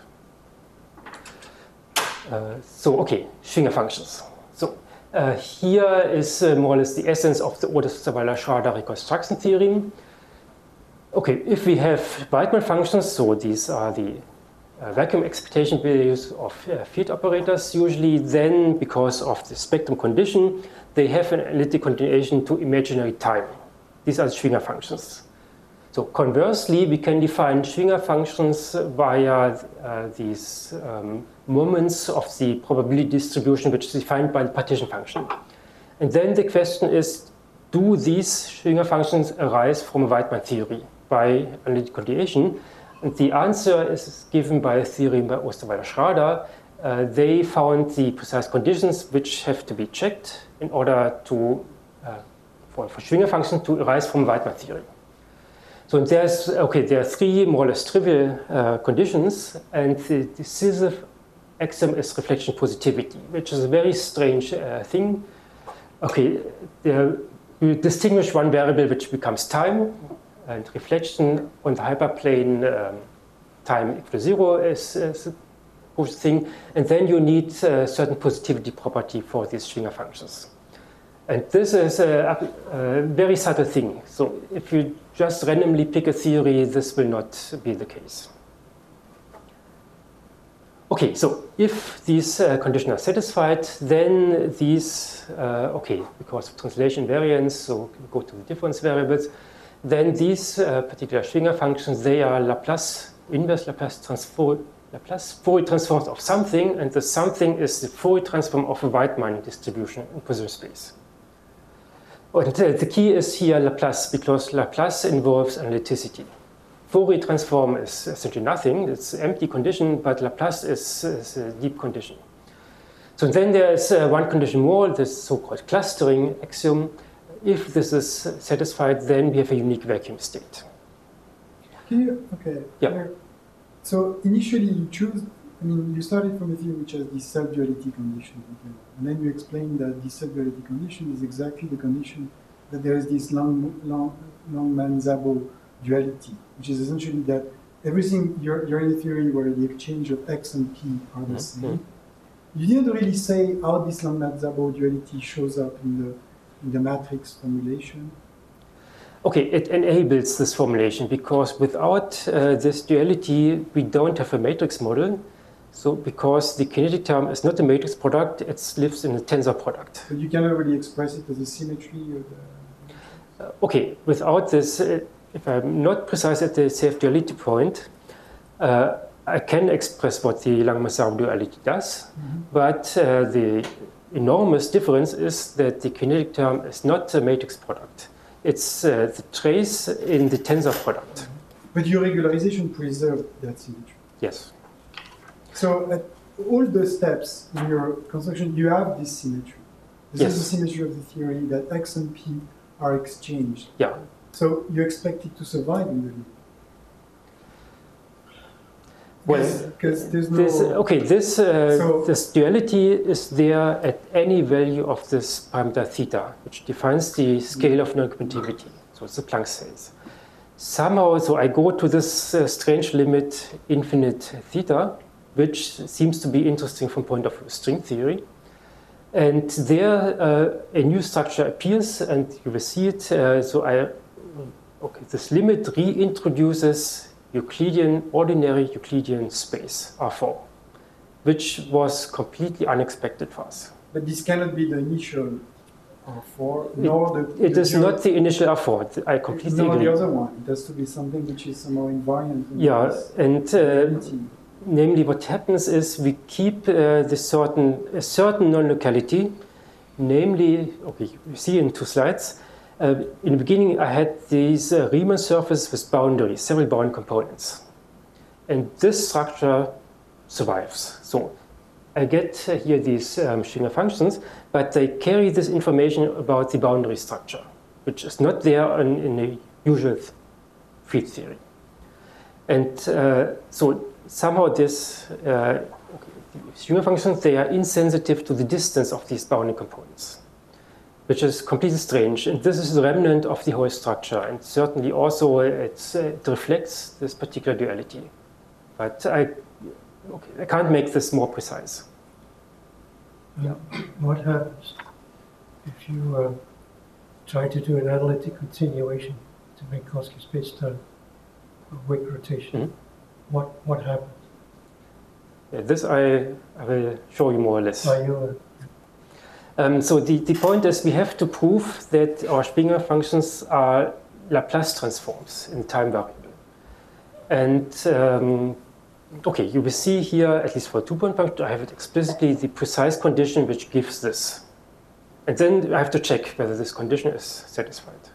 Uh, so, okay, Schwinger functions. So uh, here is uh, more or less the essence of the Oderstweiler-Schrader reconstruction theorem. Okay, if we have Weidmann functions, so these are the uh, vacuum expectation values of uh, field operators usually, then because of the spectrum condition, they have an analytic continuation to imaginary time. These are the Schwinger functions. So conversely, we can define Schwinger functions via uh, these um, moments of the probability distribution, which is defined by the partition function. And then the question is, do these Schwinger functions arise from a Weidmann theory by analytic continuation? And the answer is given by a theorem by Oderstweiler-Schrader. Uh, they found the precise conditions which have to be checked in order to, uh, for, for Schwinger functions to arise from Weidmann theory. So there's, okay, there are three more or less trivial uh, conditions, and the decisive axiom is reflection positivity, which is a very strange uh, thing. Okay, there, we distinguish one variable which becomes time, and reflection on the hyperplane um, time equal to zero is, is a thing, and then you need a certain positivity property for these Schwinger functions. And this is a, a very subtle thing. So if you just randomly pick a theory, this will not be the case. Okay, so if these uh, conditions are satisfied, then these, uh, okay, because of translation variance, so we go to the difference variables, then these uh, particular Schwinger functions, they are Laplace, inverse Laplace transform, Laplace Fourier transforms of something, and the something is the Fourier transform of a Weidmann distribution in position space. And uh, the key is here Laplace, because Laplace involves analyticity. Fourier transform is essentially nothing, it's an empty condition, but Laplace is, is a deep condition. So then there is uh, one condition more, this so-called clustering axiom. If this is satisfied, then we have a unique vacuum state. Can you, okay. Yeah. So initially you choose, I mean, you started from a theory which has this sub-duality condition. Okay? And then you explained that this sub-duality condition is exactly the condition that there is this long, long, Langman-Szabo duality, which is essentially that everything, you're, you're in a theory where the exchange of X and P are the same. Mm-hmm. You didn't really say how this Langman-Szabo duality shows up in the, in the matrix formulation. Okay, it enables this formulation because without uh, this duality, we don't have a matrix model. So because the kinetic term is not a matrix product, it lives in a tensor product. But you cannot really express it as a symmetry or the... Uh, okay, without this, uh, if I'm not precise at the self-duality point, uh, I can express what the Langman-Szabo duality does, mm-hmm. but uh, the enormous difference is that the kinetic term is not a matrix product. It's uh, the trace in the tensor product. Mm-hmm. But your regularization preserved that symmetry. Yes. So at all the steps in your construction, you have this symmetry. This yes. is the symmetry of the theory that X and P are exchanged. Yeah. So you expect it to survive in the loop. Well, because there's no. this, okay, this, uh, So- this duality is there at any value of this parameter theta, which defines the scale of non-commutativity. So it's the Planck scales. Somehow, so I go to this uh, strange limit infinite theta, which seems to be interesting from point of view of string theory. And there uh, a new structure appears, and you will see it. Uh, so I, okay, this limit reintroduces Euclidean, ordinary Euclidean space, R four, which was completely unexpected for us. But this cannot be the initial R four, nor the. It the is dual- not the initial R four, I completely nor agree. the other one. It has to be something which is somehow invariant. in Yeah, this and uh, reality. namely what happens is we keep uh, this certain, a certain non-locality, namely, okay, you see in two slides, uh, in the beginning I had these uh, Riemann surfaces with boundaries, several bound components. And this structure survives. So I get uh, here these um, Schwinger functions, but they carry this information about the boundary structure, which is not there in, in the usual field theory. And uh, so somehow this, uh, okay, the Schwinger functions, they are insensitive to the distance of these bounding components, which is completely strange. And this is the remnant of the whole structure. And certainly also it's, uh, it reflects this particular duality. But I, okay, I can't make this more precise. Uh, what happens if you uh, try to do an analytic continuation to Minkowski space-time of wake rotation? Mhm. What what happens? Yeah, this I, I will show you more or less. Are you uh, Um, so the, the point is we have to prove that our Schwinger functions are Laplace transforms in time variable. And um, okay, you will see here, at least for a two-point function, I have it explicitly the precise condition which gives this. And then I have to check whether this condition is satisfied.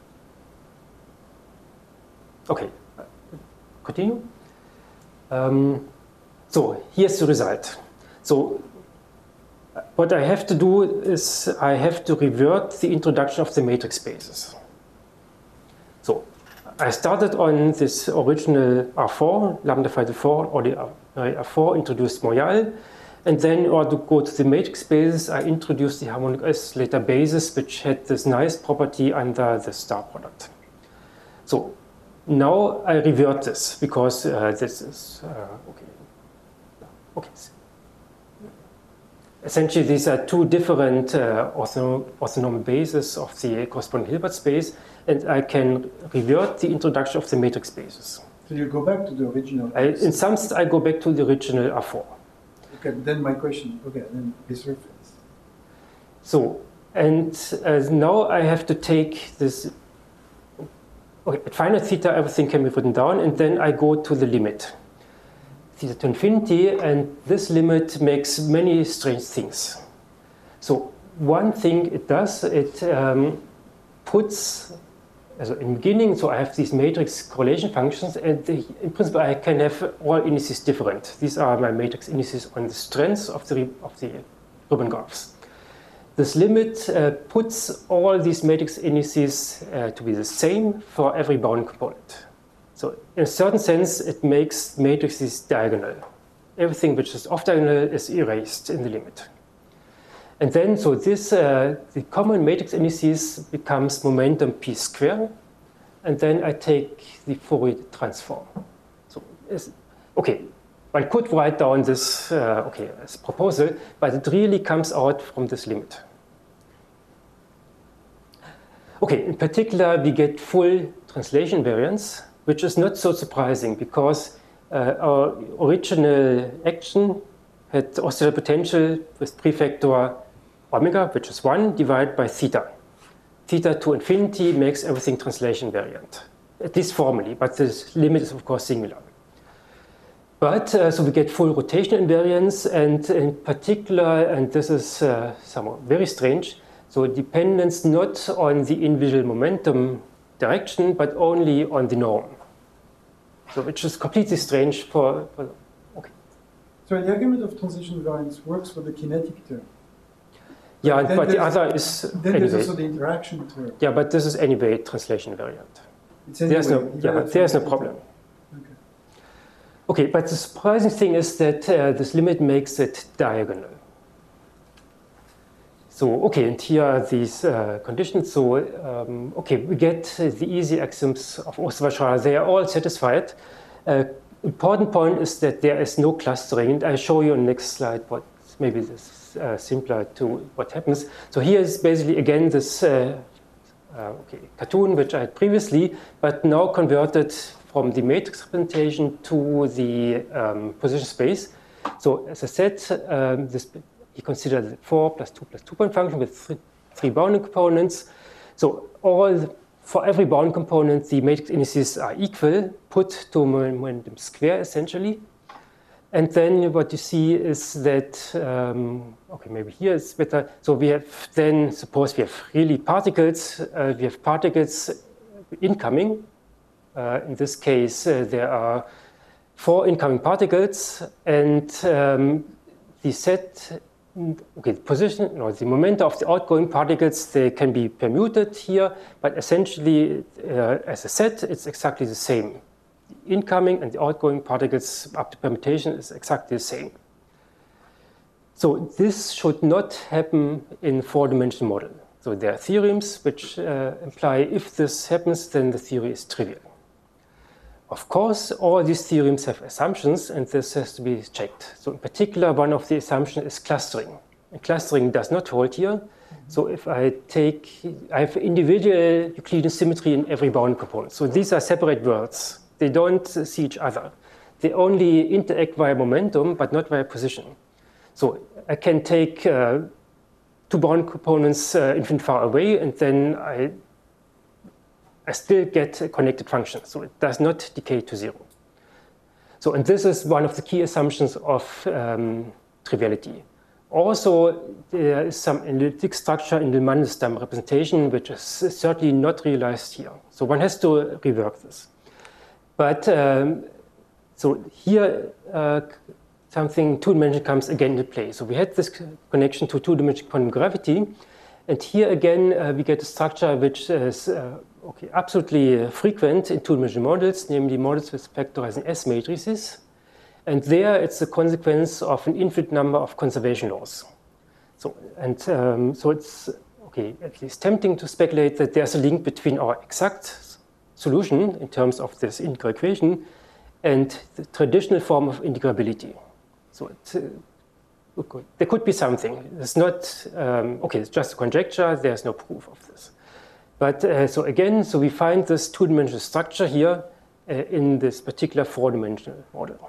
Okay, continue. Um, so here's the result. So what I have to do is I have to revert the introduction of the matrix spaces. So I started on this original R four, lambda phi four, or the R four introduced Moyal. And then in order to go to the matrix spaces, I introduced the harmonic oscillator basis, which had this nice property under the star product. So now I revert this because uh, this is, uh, okay. Okay. Essentially, these are two different uh, orthonormal, orthonormal bases of the corresponding Hilbert space, and I can revert the introduction of the matrix spaces. So you go back to the original. I, in some sense, I go back to the original R four. Okay, then my question, okay, then this reference. So, and uh, now I have to take this, okay, at finite theta, everything can be written down, and then I go to the limit. Theta to infinity, and this limit makes many strange things. So one thing it does, it um, puts, as in the beginning, so I have these matrix correlation functions, and the, in principle I can have all indices different. These are my matrix indices on the strengths of the, of the Riemann graphs. This limit uh, puts all these matrix indices uh, to be the same for every bounding component. So in a certain sense, it makes matrices diagonal. Everything which is off diagonal is erased in the limit. And then, so this, uh, the common matrix indices becomes momentum p square, and then I take the Fourier transform. So, okay, one could write down this, uh, okay, as a proposal, but it really comes out from this limit. Okay, in particular, we get full translation variance, which is not so surprising because uh, our original action had oscillator potential with prefactor omega, which is one, divided by theta. Theta to infinity makes everything translation variant, at least formally, but this limit is of course singular. But, uh, so we get full rotation invariance, and in particular, and this is uh, somewhat very strange, so dependence not on the individual momentum direction, but only on the norm. So which is completely strange for, for okay. So the argument of translation variance works for the kinetic term. Yeah, Then but the there's- other is Then there's anyway. also the interaction term. Yeah, but this is anyway translation variant. It's anyway, There's no, even yeah, if there's no it's- problem. Okay. Okay, but the surprising thing is that uh, this limit makes it diagonal. So, okay, and here are these uh, conditions. So, um, okay, we get the easy axioms of Osterwald-Schrader. They are all satisfied. Uh, important point is that there is no clustering. And I'll show you on the next slide what maybe this is uh, simpler to what happens. So here is basically, again, this uh, uh, okay, cartoon which I had previously, but now converted from the matrix representation to the um, position space. So as I said, um, this, you consider the four plus two plus two point function with three, three bounding components. So all for every bound component, the matrix indices are equal, put to momentum square essentially. And then what you see is that, um, okay, maybe here it's better. So we have then, suppose we have really particles, uh, we have particles incoming. Uh, in this case, uh, there are four incoming particles, and um, the set, okay, the position, or the momenta of the outgoing particles, they can be permuted here, but essentially, uh, as a set, it's exactly the same. The incoming and the outgoing particles up to permutation is exactly the same. So this should not happen in four-dimensional model. So there are theorems which uh, imply if this happens, then the theory is trivial. Of course, all these theorems have assumptions, and this has to be checked. So in particular, one of the assumptions is clustering. And clustering does not hold here. Mm-hmm. So if I take, I have individual Euclidean symmetry in every bound component. So these are separate worlds. They don't see each other. They only interact via momentum, but not via position. So I can take uh, two bound components uh, infinite far away, and then I I still get a connected function, so it does not decay to zero. So, and this is one of the key assumptions of um, triviality. Also, there is some analytic structure in the Mandelstam representation, which is certainly not realized here. So one has to rework this. But um, so here, uh, something two-dimensional comes again into play. So we had this connection to two-dimensional quantum gravity, and here again uh, we get a structure which is uh, okay, absolutely frequent in two-dimensional models, namely models with factorizing S matrices. And there it's a consequence of an infinite number of conservation laws. So, and um, so it's okay, at least tempting to speculate that there's a link between our exact solution in terms of this integral equation and the traditional form of integrability. So it, uh, okay, there could be something. It's not, um, okay, it's just a conjecture, there's no proof of this. But uh, so again, so we find this two-dimensional structure here uh, in this particular four-dimensional model.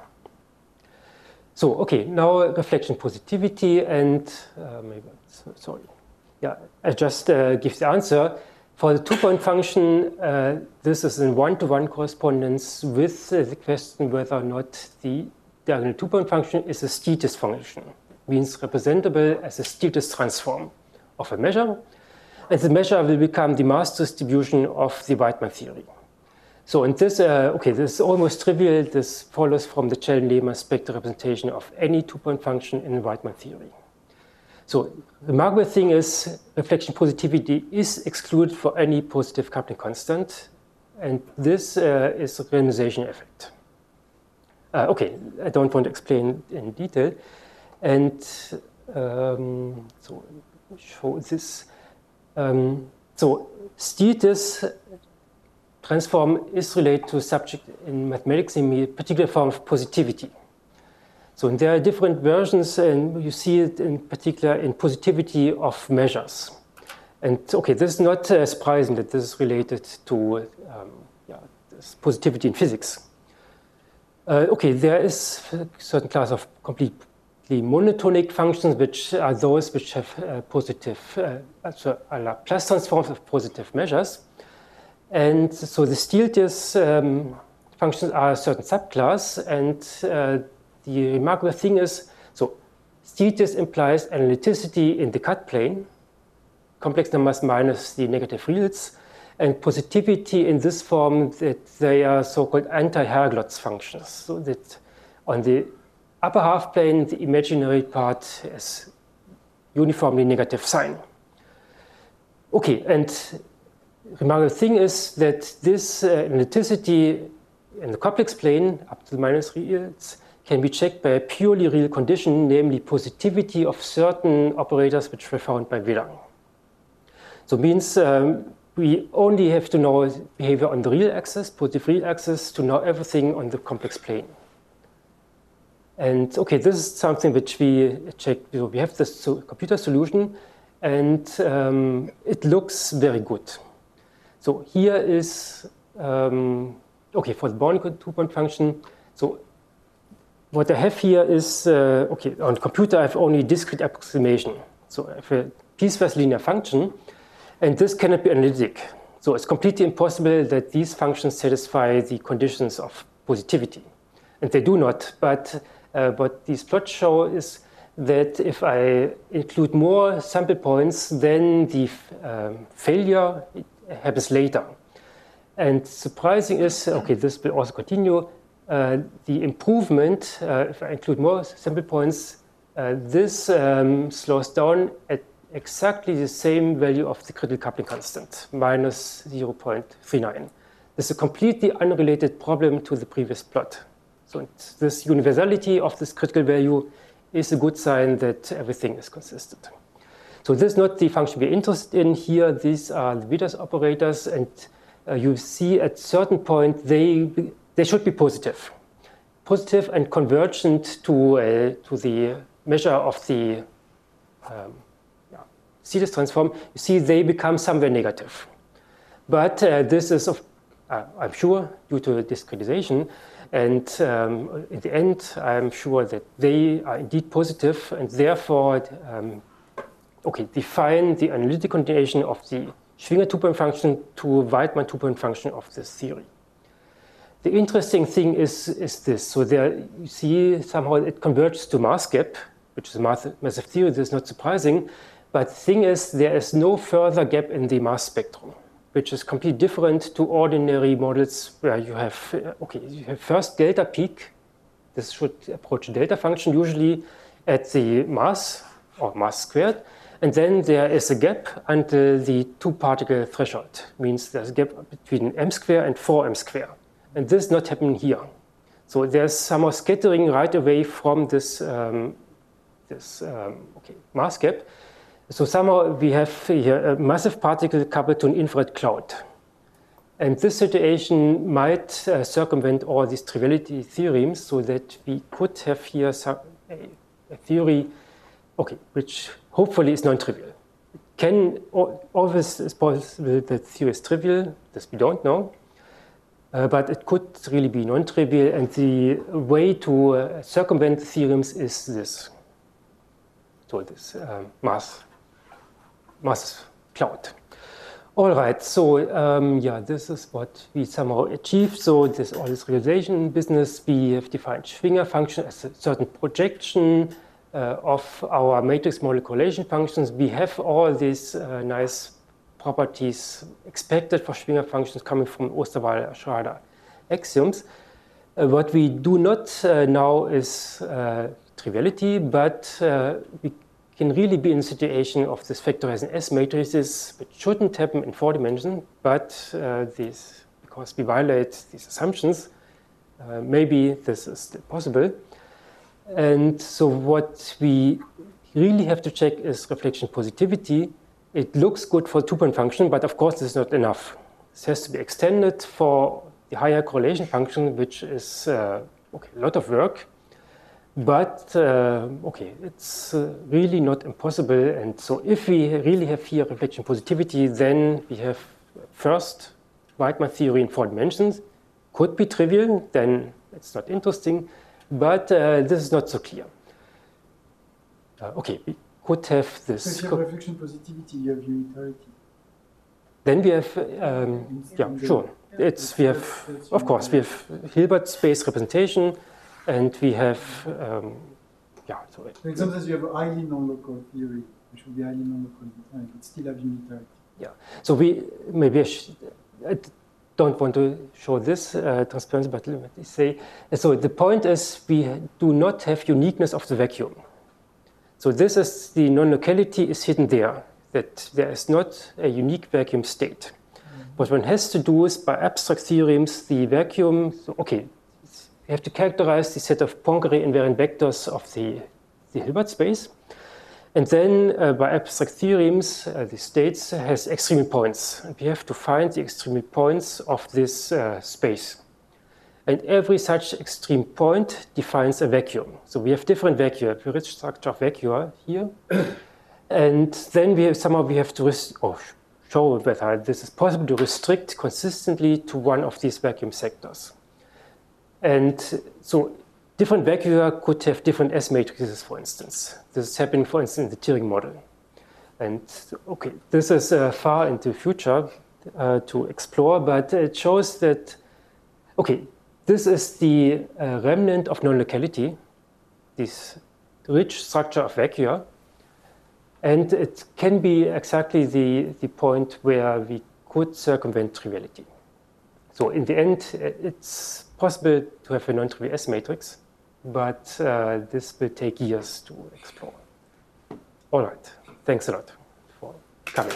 So, okay, now reflection positivity, and uh, maybe, sorry. Yeah, I just uh, give the answer. For the two-point function, uh, this is in one-to-one correspondence with uh, the question whether or not the diagonal two-point function is a Stetis function, means representable as a Stetis transform of a measure. And the measure will become the mass distribution of the Weidmann theory. So, and this, uh, okay, this is almost trivial. This follows from the Sheldon-Lehmann spectral representation of any two-point function in the Weidmann theory. So, the remarkable thing is reflection positivity is excluded for any positive coupling constant, and this uh, is a randomization effect. Uh, okay, I don't want to explain in detail, and um, so let me show this. Um, so Stetis transform is related to subject in mathematics in a particular form of positivity. So and there are different versions, and you see it in particular in positivity of measures. And okay, this is not uh, surprising that this is related to um, yeah, this positivity in physics. Uh, okay, there is a certain class of complete monotonic functions, which are those which have uh, positive, uh, so Laplace transforms of positive measures. And so the Steeltius um, functions are a certain subclass, and uh, the remarkable thing is, so Steeltius implies analyticity in the cut plane, complex numbers minus the negative reals, and positivity in this form that they are so-called anti-Herglotz functions, so that on the upper half plane, the imaginary part is uniformly negative sign. Okay, and the remarkable thing is that this uh, analyticity in the complex plane up to the minus reals can be checked by a purely real condition, namely positivity of certain operators which were found by Wheeler. So it means um, we only have to know behavior on the real axis, positive real axis, to know everything on the complex plane. And okay, this is something which we check. So we have this computer solution, and um, it looks very good. So here is, um, okay, for the Born two-point function. So what I have here is, uh, okay, on computer I have only discrete approximation. So I have a piecewise linear function, and this cannot be analytic. So it's completely impossible that these functions satisfy the conditions of positivity. And they do not, but uh, what these plots show is that if I include more sample points, then the um, failure happens later. And surprising is, okay, this will also continue, uh, the improvement, uh, if I include more sample points, uh, this um, slows down at exactly the same value of the critical coupling constant, minus zero point three nine. This is a completely unrelated problem to the previous plot. So this universality of this critical value is a good sign that everything is consistent. So this is not the function we're interested in here. These are the Wheeler's operators, and uh, you see at certain point they, they should be positive. Positive and convergent to, uh, to the measure of the um, Seedless transform, you see they become somewhere negative. But uh, this is, of, uh, I'm sure, due to discretization. And um, in the end, I'm sure that they are indeed positive, and therefore, um, okay, define the analytic continuation of the Schwinger two-point function to Weidmann two-point function of this theory. The interesting thing is, is this. So there you see somehow it converges to mass gap, which is a massive theory. This is not surprising. But the thing is, there is no further gap in the mass spectrum, which is completely different to ordinary models where you have, okay, you have first delta peak. This should approach a delta function usually at the mass or mass squared. And then there is a gap until the two particle threshold, means there's a gap between m square and four m square. And this is not happening here. So there's some more scattering right away from this, um, this um, okay, mass gap. So somehow we have here a massive particle coupled to an infrared cloud. And this situation might uh, circumvent all these triviality theorems, so that we could have here some, a, a theory, okay, which hopefully is non-trivial. It can always is possible that the theory is trivial, this we don't know, uh, but it could really be non-trivial, and the way to uh, circumvent the theorems is this. So this um, mass. mass cloud. All right, so um, yeah, this is what we somehow achieved. So this all this realization business, we have defined Schwinger function as a certain projection uh, of our matrix model correlation functions. We have all these uh, nice properties expected for Schwinger functions coming from Osterwalder-Schrader axioms. Uh, what we do not uh, know is uh, triviality, but uh, we can really be in a situation of this factorizing S matrices, which shouldn't happen in four dimensions, but uh, these, because we violate these assumptions, uh, maybe this is still possible. And so what we really have to check is reflection positivity. It looks good for a two-point function, but of course this is not enough. This has to be extended for the higher correlation function, which is uh, okay, a lot of work. But, uh, okay, it's uh, really not impossible. And so if we really have here reflection positivity, then we have first Weidmann theory in four dimensions. Could be trivial, then it's not interesting. But uh, this is not so clear. Uh, okay, we could have this. So if you have reflection positivity, you have unitarity. Then we have, um, yeah, sure. It's, we have, of course, we have Hilbert space representation. And we have, um, yeah. So For example, you have a highly non-local theory, which would be highly non-local in time, but still have unitarity. Yeah. So we maybe I, sh I don't want to show this uh, transparency, but let me say. So the point is, we do not have uniqueness of the vacuum. So this is the non-locality is hidden there. That there is not a unique vacuum state. Mm. What one has to do is, by abstract theorems, the vacuum, so, okay, you have to characterize the set of Poincare invariant vectors of the, the Hilbert space. And then, uh, by abstract theorems, uh, the states has extreme points. And we have to find the extreme points of this uh, space. And every such extreme point defines a vacuum. So we have different vacua, a rich structure of vacua here. And then we have, somehow we have to oh, show whether this is possible to restrict consistently to one of these vacuum sectors. And so different vacua could have different S matrices, for instance. This is happening, for instance, in the Turing model. And okay, this is uh, far into the future uh, to explore, but it shows that, okay, this is the uh, remnant of non-locality, this rich structure of vacua. And it can be exactly the, the point where we could circumvent triviality. So in the end, it's possible to have a non-trivial S matrix, but uh, this will take years to explore. All right, thanks a lot for coming.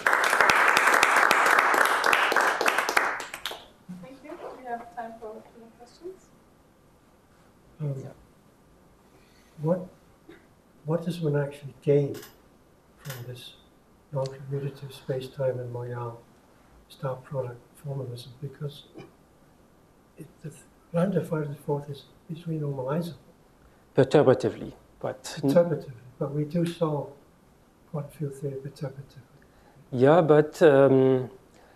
Thank you. We have time for a few more questions. Um, yeah. What, what does one actually gain from this non-commutative space-time and Moyal star product formalism? Because it, the lambda five to the fourth is, is renormalizable. Perturbatively, but... Perturbatively, but we do solve quantum field theory perturbatively. Yeah, but... Um,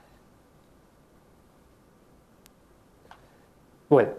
well,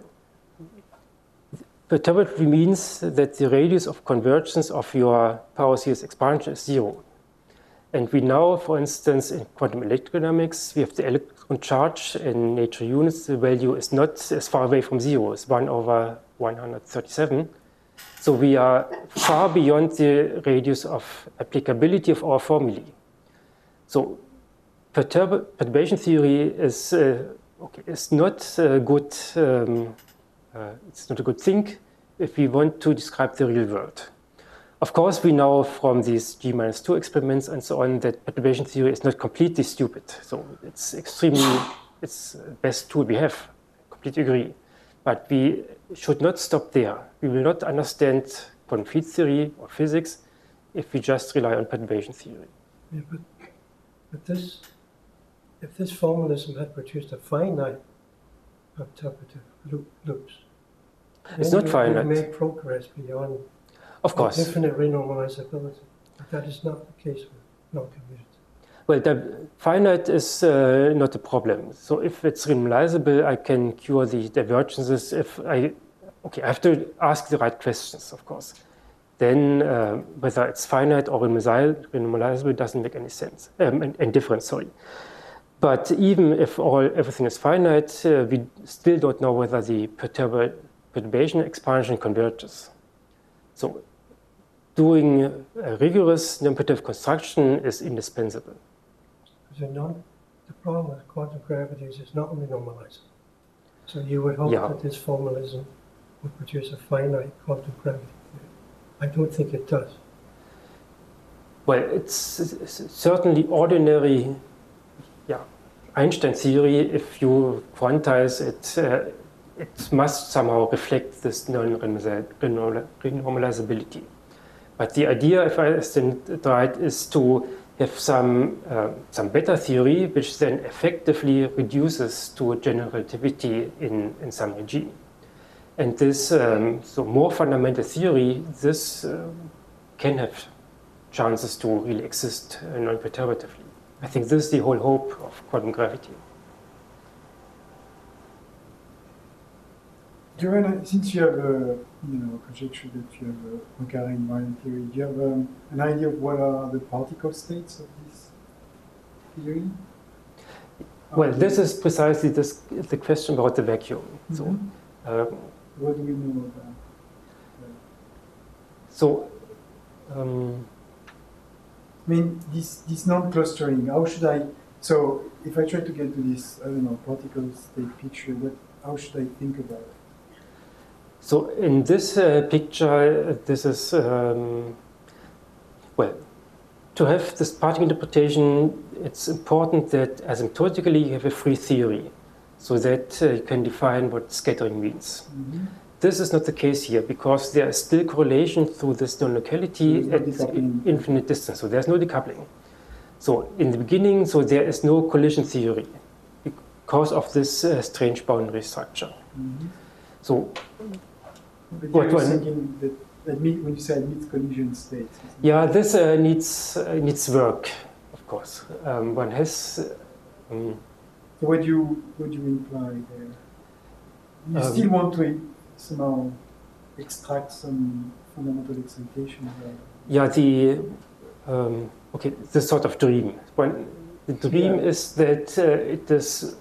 perturbatively means that the radius of convergence of your power series expansion is zero. And we know, for instance, in quantum electrodynamics, we have the electron charge in nature units. The value is not as far away from zero. It's one over one hundred thirty-seven. So we are far beyond the radius of applicability of our formulae. So perturb perturbation theory is, uh, okay, is not a good, um, uh, it's not a good thing if we want to describe the real world. Of course, we know from these G minus two experiments and so on that perturbation theory is not completely stupid. So it's extremely, it's the best tool we have, completely agree. But we should not stop there. We will not understand quantum field theory or physics if we just rely on perturbation theory. Yeah, but, but this, if this formalism had produced a finite perturbative loop, loops, it's not you, finite. You've made progress beyond of course. infinite renormalizability. But that is not the case with non-commutative. Well, the finite is uh, not a problem. So if it's renormalizable, I can cure the divergences. If I, okay, I have to ask the right questions, of course. Then uh, whether it's finite or renormalizable doesn't make any sense, um, and, and difference, sorry. But even if all everything is finite, uh, we still don't know whether the perturba perturbation expansion converges. So doing a rigorous non-perturbative construction is indispensable. So non, the problem with quantum gravities is not renormalizable. So you would hope yeah. that this formalism would produce a finite quantum gravity. I don't think it does. Well, it's certainly ordinary, yeah, Einstein theory. If you quantize it, uh, it must somehow reflect this non-renormalizability. But the idea, if I understand it right, is to have some uh, some better theory, which then effectively reduces to general relativity in in some regime. And this, um, so more fundamental theory, this uh, can have chances to really exist uh, non-perturbatively. I think this is the whole hope of quantum gravity. Joanna, since you have a you know conjecture that you have a Poincare invariant theory, do you have um, an idea of what are the particle states of this theory? Well, this is precisely this, the question about the vacuum. Mm-hmm. So. Um, What do we know about that? So, um, I mean, this, this non-clustering, how should I, so if I try to get to this, I don't know, particle state picture, what, how should I think about it? So in this uh, picture, this is, um, well, to have this particle interpretation, it's important that asymptotically you have a free theory, so that uh, you can define what scattering means. Mm-hmm. This is not the case here, because there is still correlation through this non-locality So at there's no decoupling. infinite distance, so there's no decoupling. So in the beginning, so there is no collision theory because of this uh, strange boundary structure. Mm-hmm. So But What you're one- thinking that admit, when you say admit collision states. isn't it? yeah, this uh, needs uh, needs work, of course. Um, one has. Uh, um, So what do you what do you imply there? You Um, still want to somehow extract some fundamental excitation. Right? yeah, the um, okay, this sort of dream. One, the dream Yeah. is that uh, it is.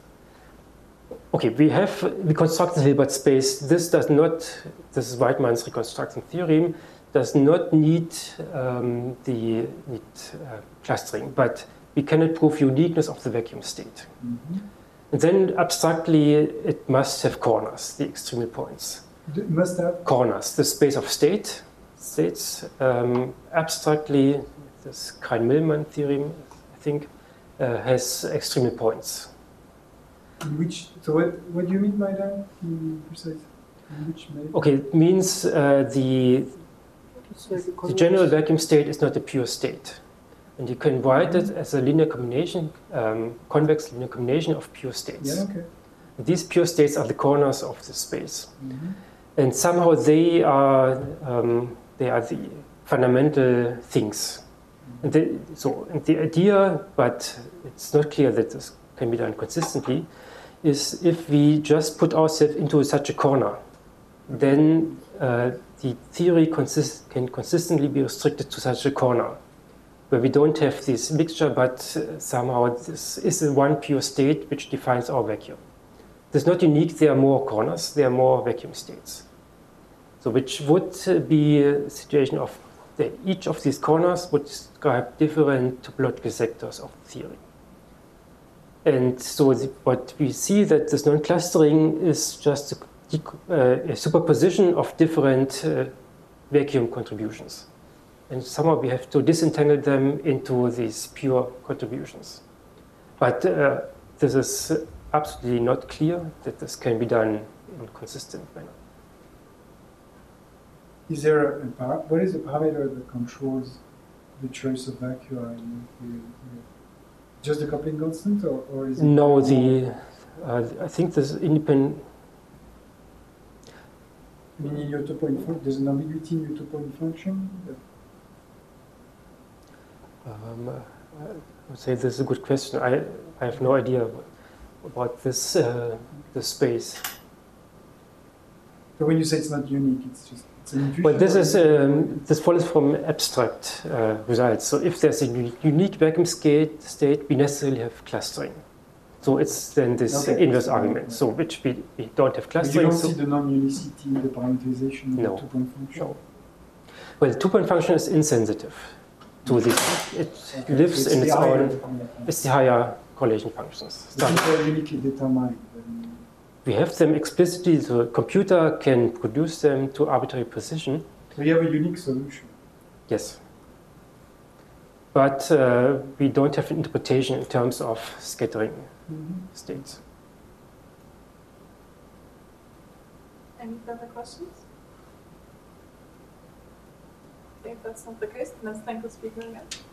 Okay, we have we construct the Hilbert space. This does not. This is Weidmann's reconstruction theorem. Does not need um, the need uh, clustering, but we cannot prove uniqueness of the vacuum state. Mm-hmm. And then abstractly, it must have corners, the extremal points. D- must have. Corners, the space of state states. Um, abstractly, this Krein-Millman theorem, I think, uh, has extremal points. In which? So what what do you mean by that? In precise. In which way? Okay, it means uh, the It's like a the general convex- vacuum state is not a pure state. And you can write it as a linear combination, um, convex linear combination of pure states. Yeah. Okay. These pure states are the corners of the space. Mm-hmm. And somehow they are, um, they are the fundamental things. And the, so and the idea, but it's not clear that this can be done consistently, is if we just put ourselves into such a corner, then uh, the theory consist, can consistently be restricted to such a corner, where we don't have this mixture, but uh, somehow this is a one pure state which defines our vacuum. This is not unique, there are more corners, there are more vacuum states. So which would uh, be a situation of that each of these corners would describe different topological sectors of the theory. And so the, what we see that this non-clustering is just a, uh, a superposition of different uh, vacuum contributions. And somehow we have to disentangle them into these pure contributions. But uh, this is absolutely not clear that this can be done in a consistent manner. Is there a, a par- what is the parameter that controls the choice of vacua in your theory? Just the coupling constant, or, or is it? No, the uh, I think this independent. I mean, in your two-point function, there's an ambiguity in your two-point function. That, Um, I would say this is a good question. I, I have no idea about this uh, this space. so when you say it's not unique, it's just it's an intuition. Well, this or is it- um, this follows from abstract uh, results. So if there's a uni- unique vacuum state, state, we necessarily have clustering. So it's then this Okay. inverse argument. So which we, we don't have But you clustering. don't So see the non-unicity in the parameterization of No. the two-point function. No. Well, the two-point function is insensitive to this. It Okay. lives So in the its higher- own. It's the higher correlation functions. These are uniquely determined. then- We have them explicitly. The computer can produce them to arbitrary precision. So you have a unique solution. Yes. But uh, we don't have interpretation in terms of scattering states. Any further questions? If that's not the case, then let's thank the speaker again.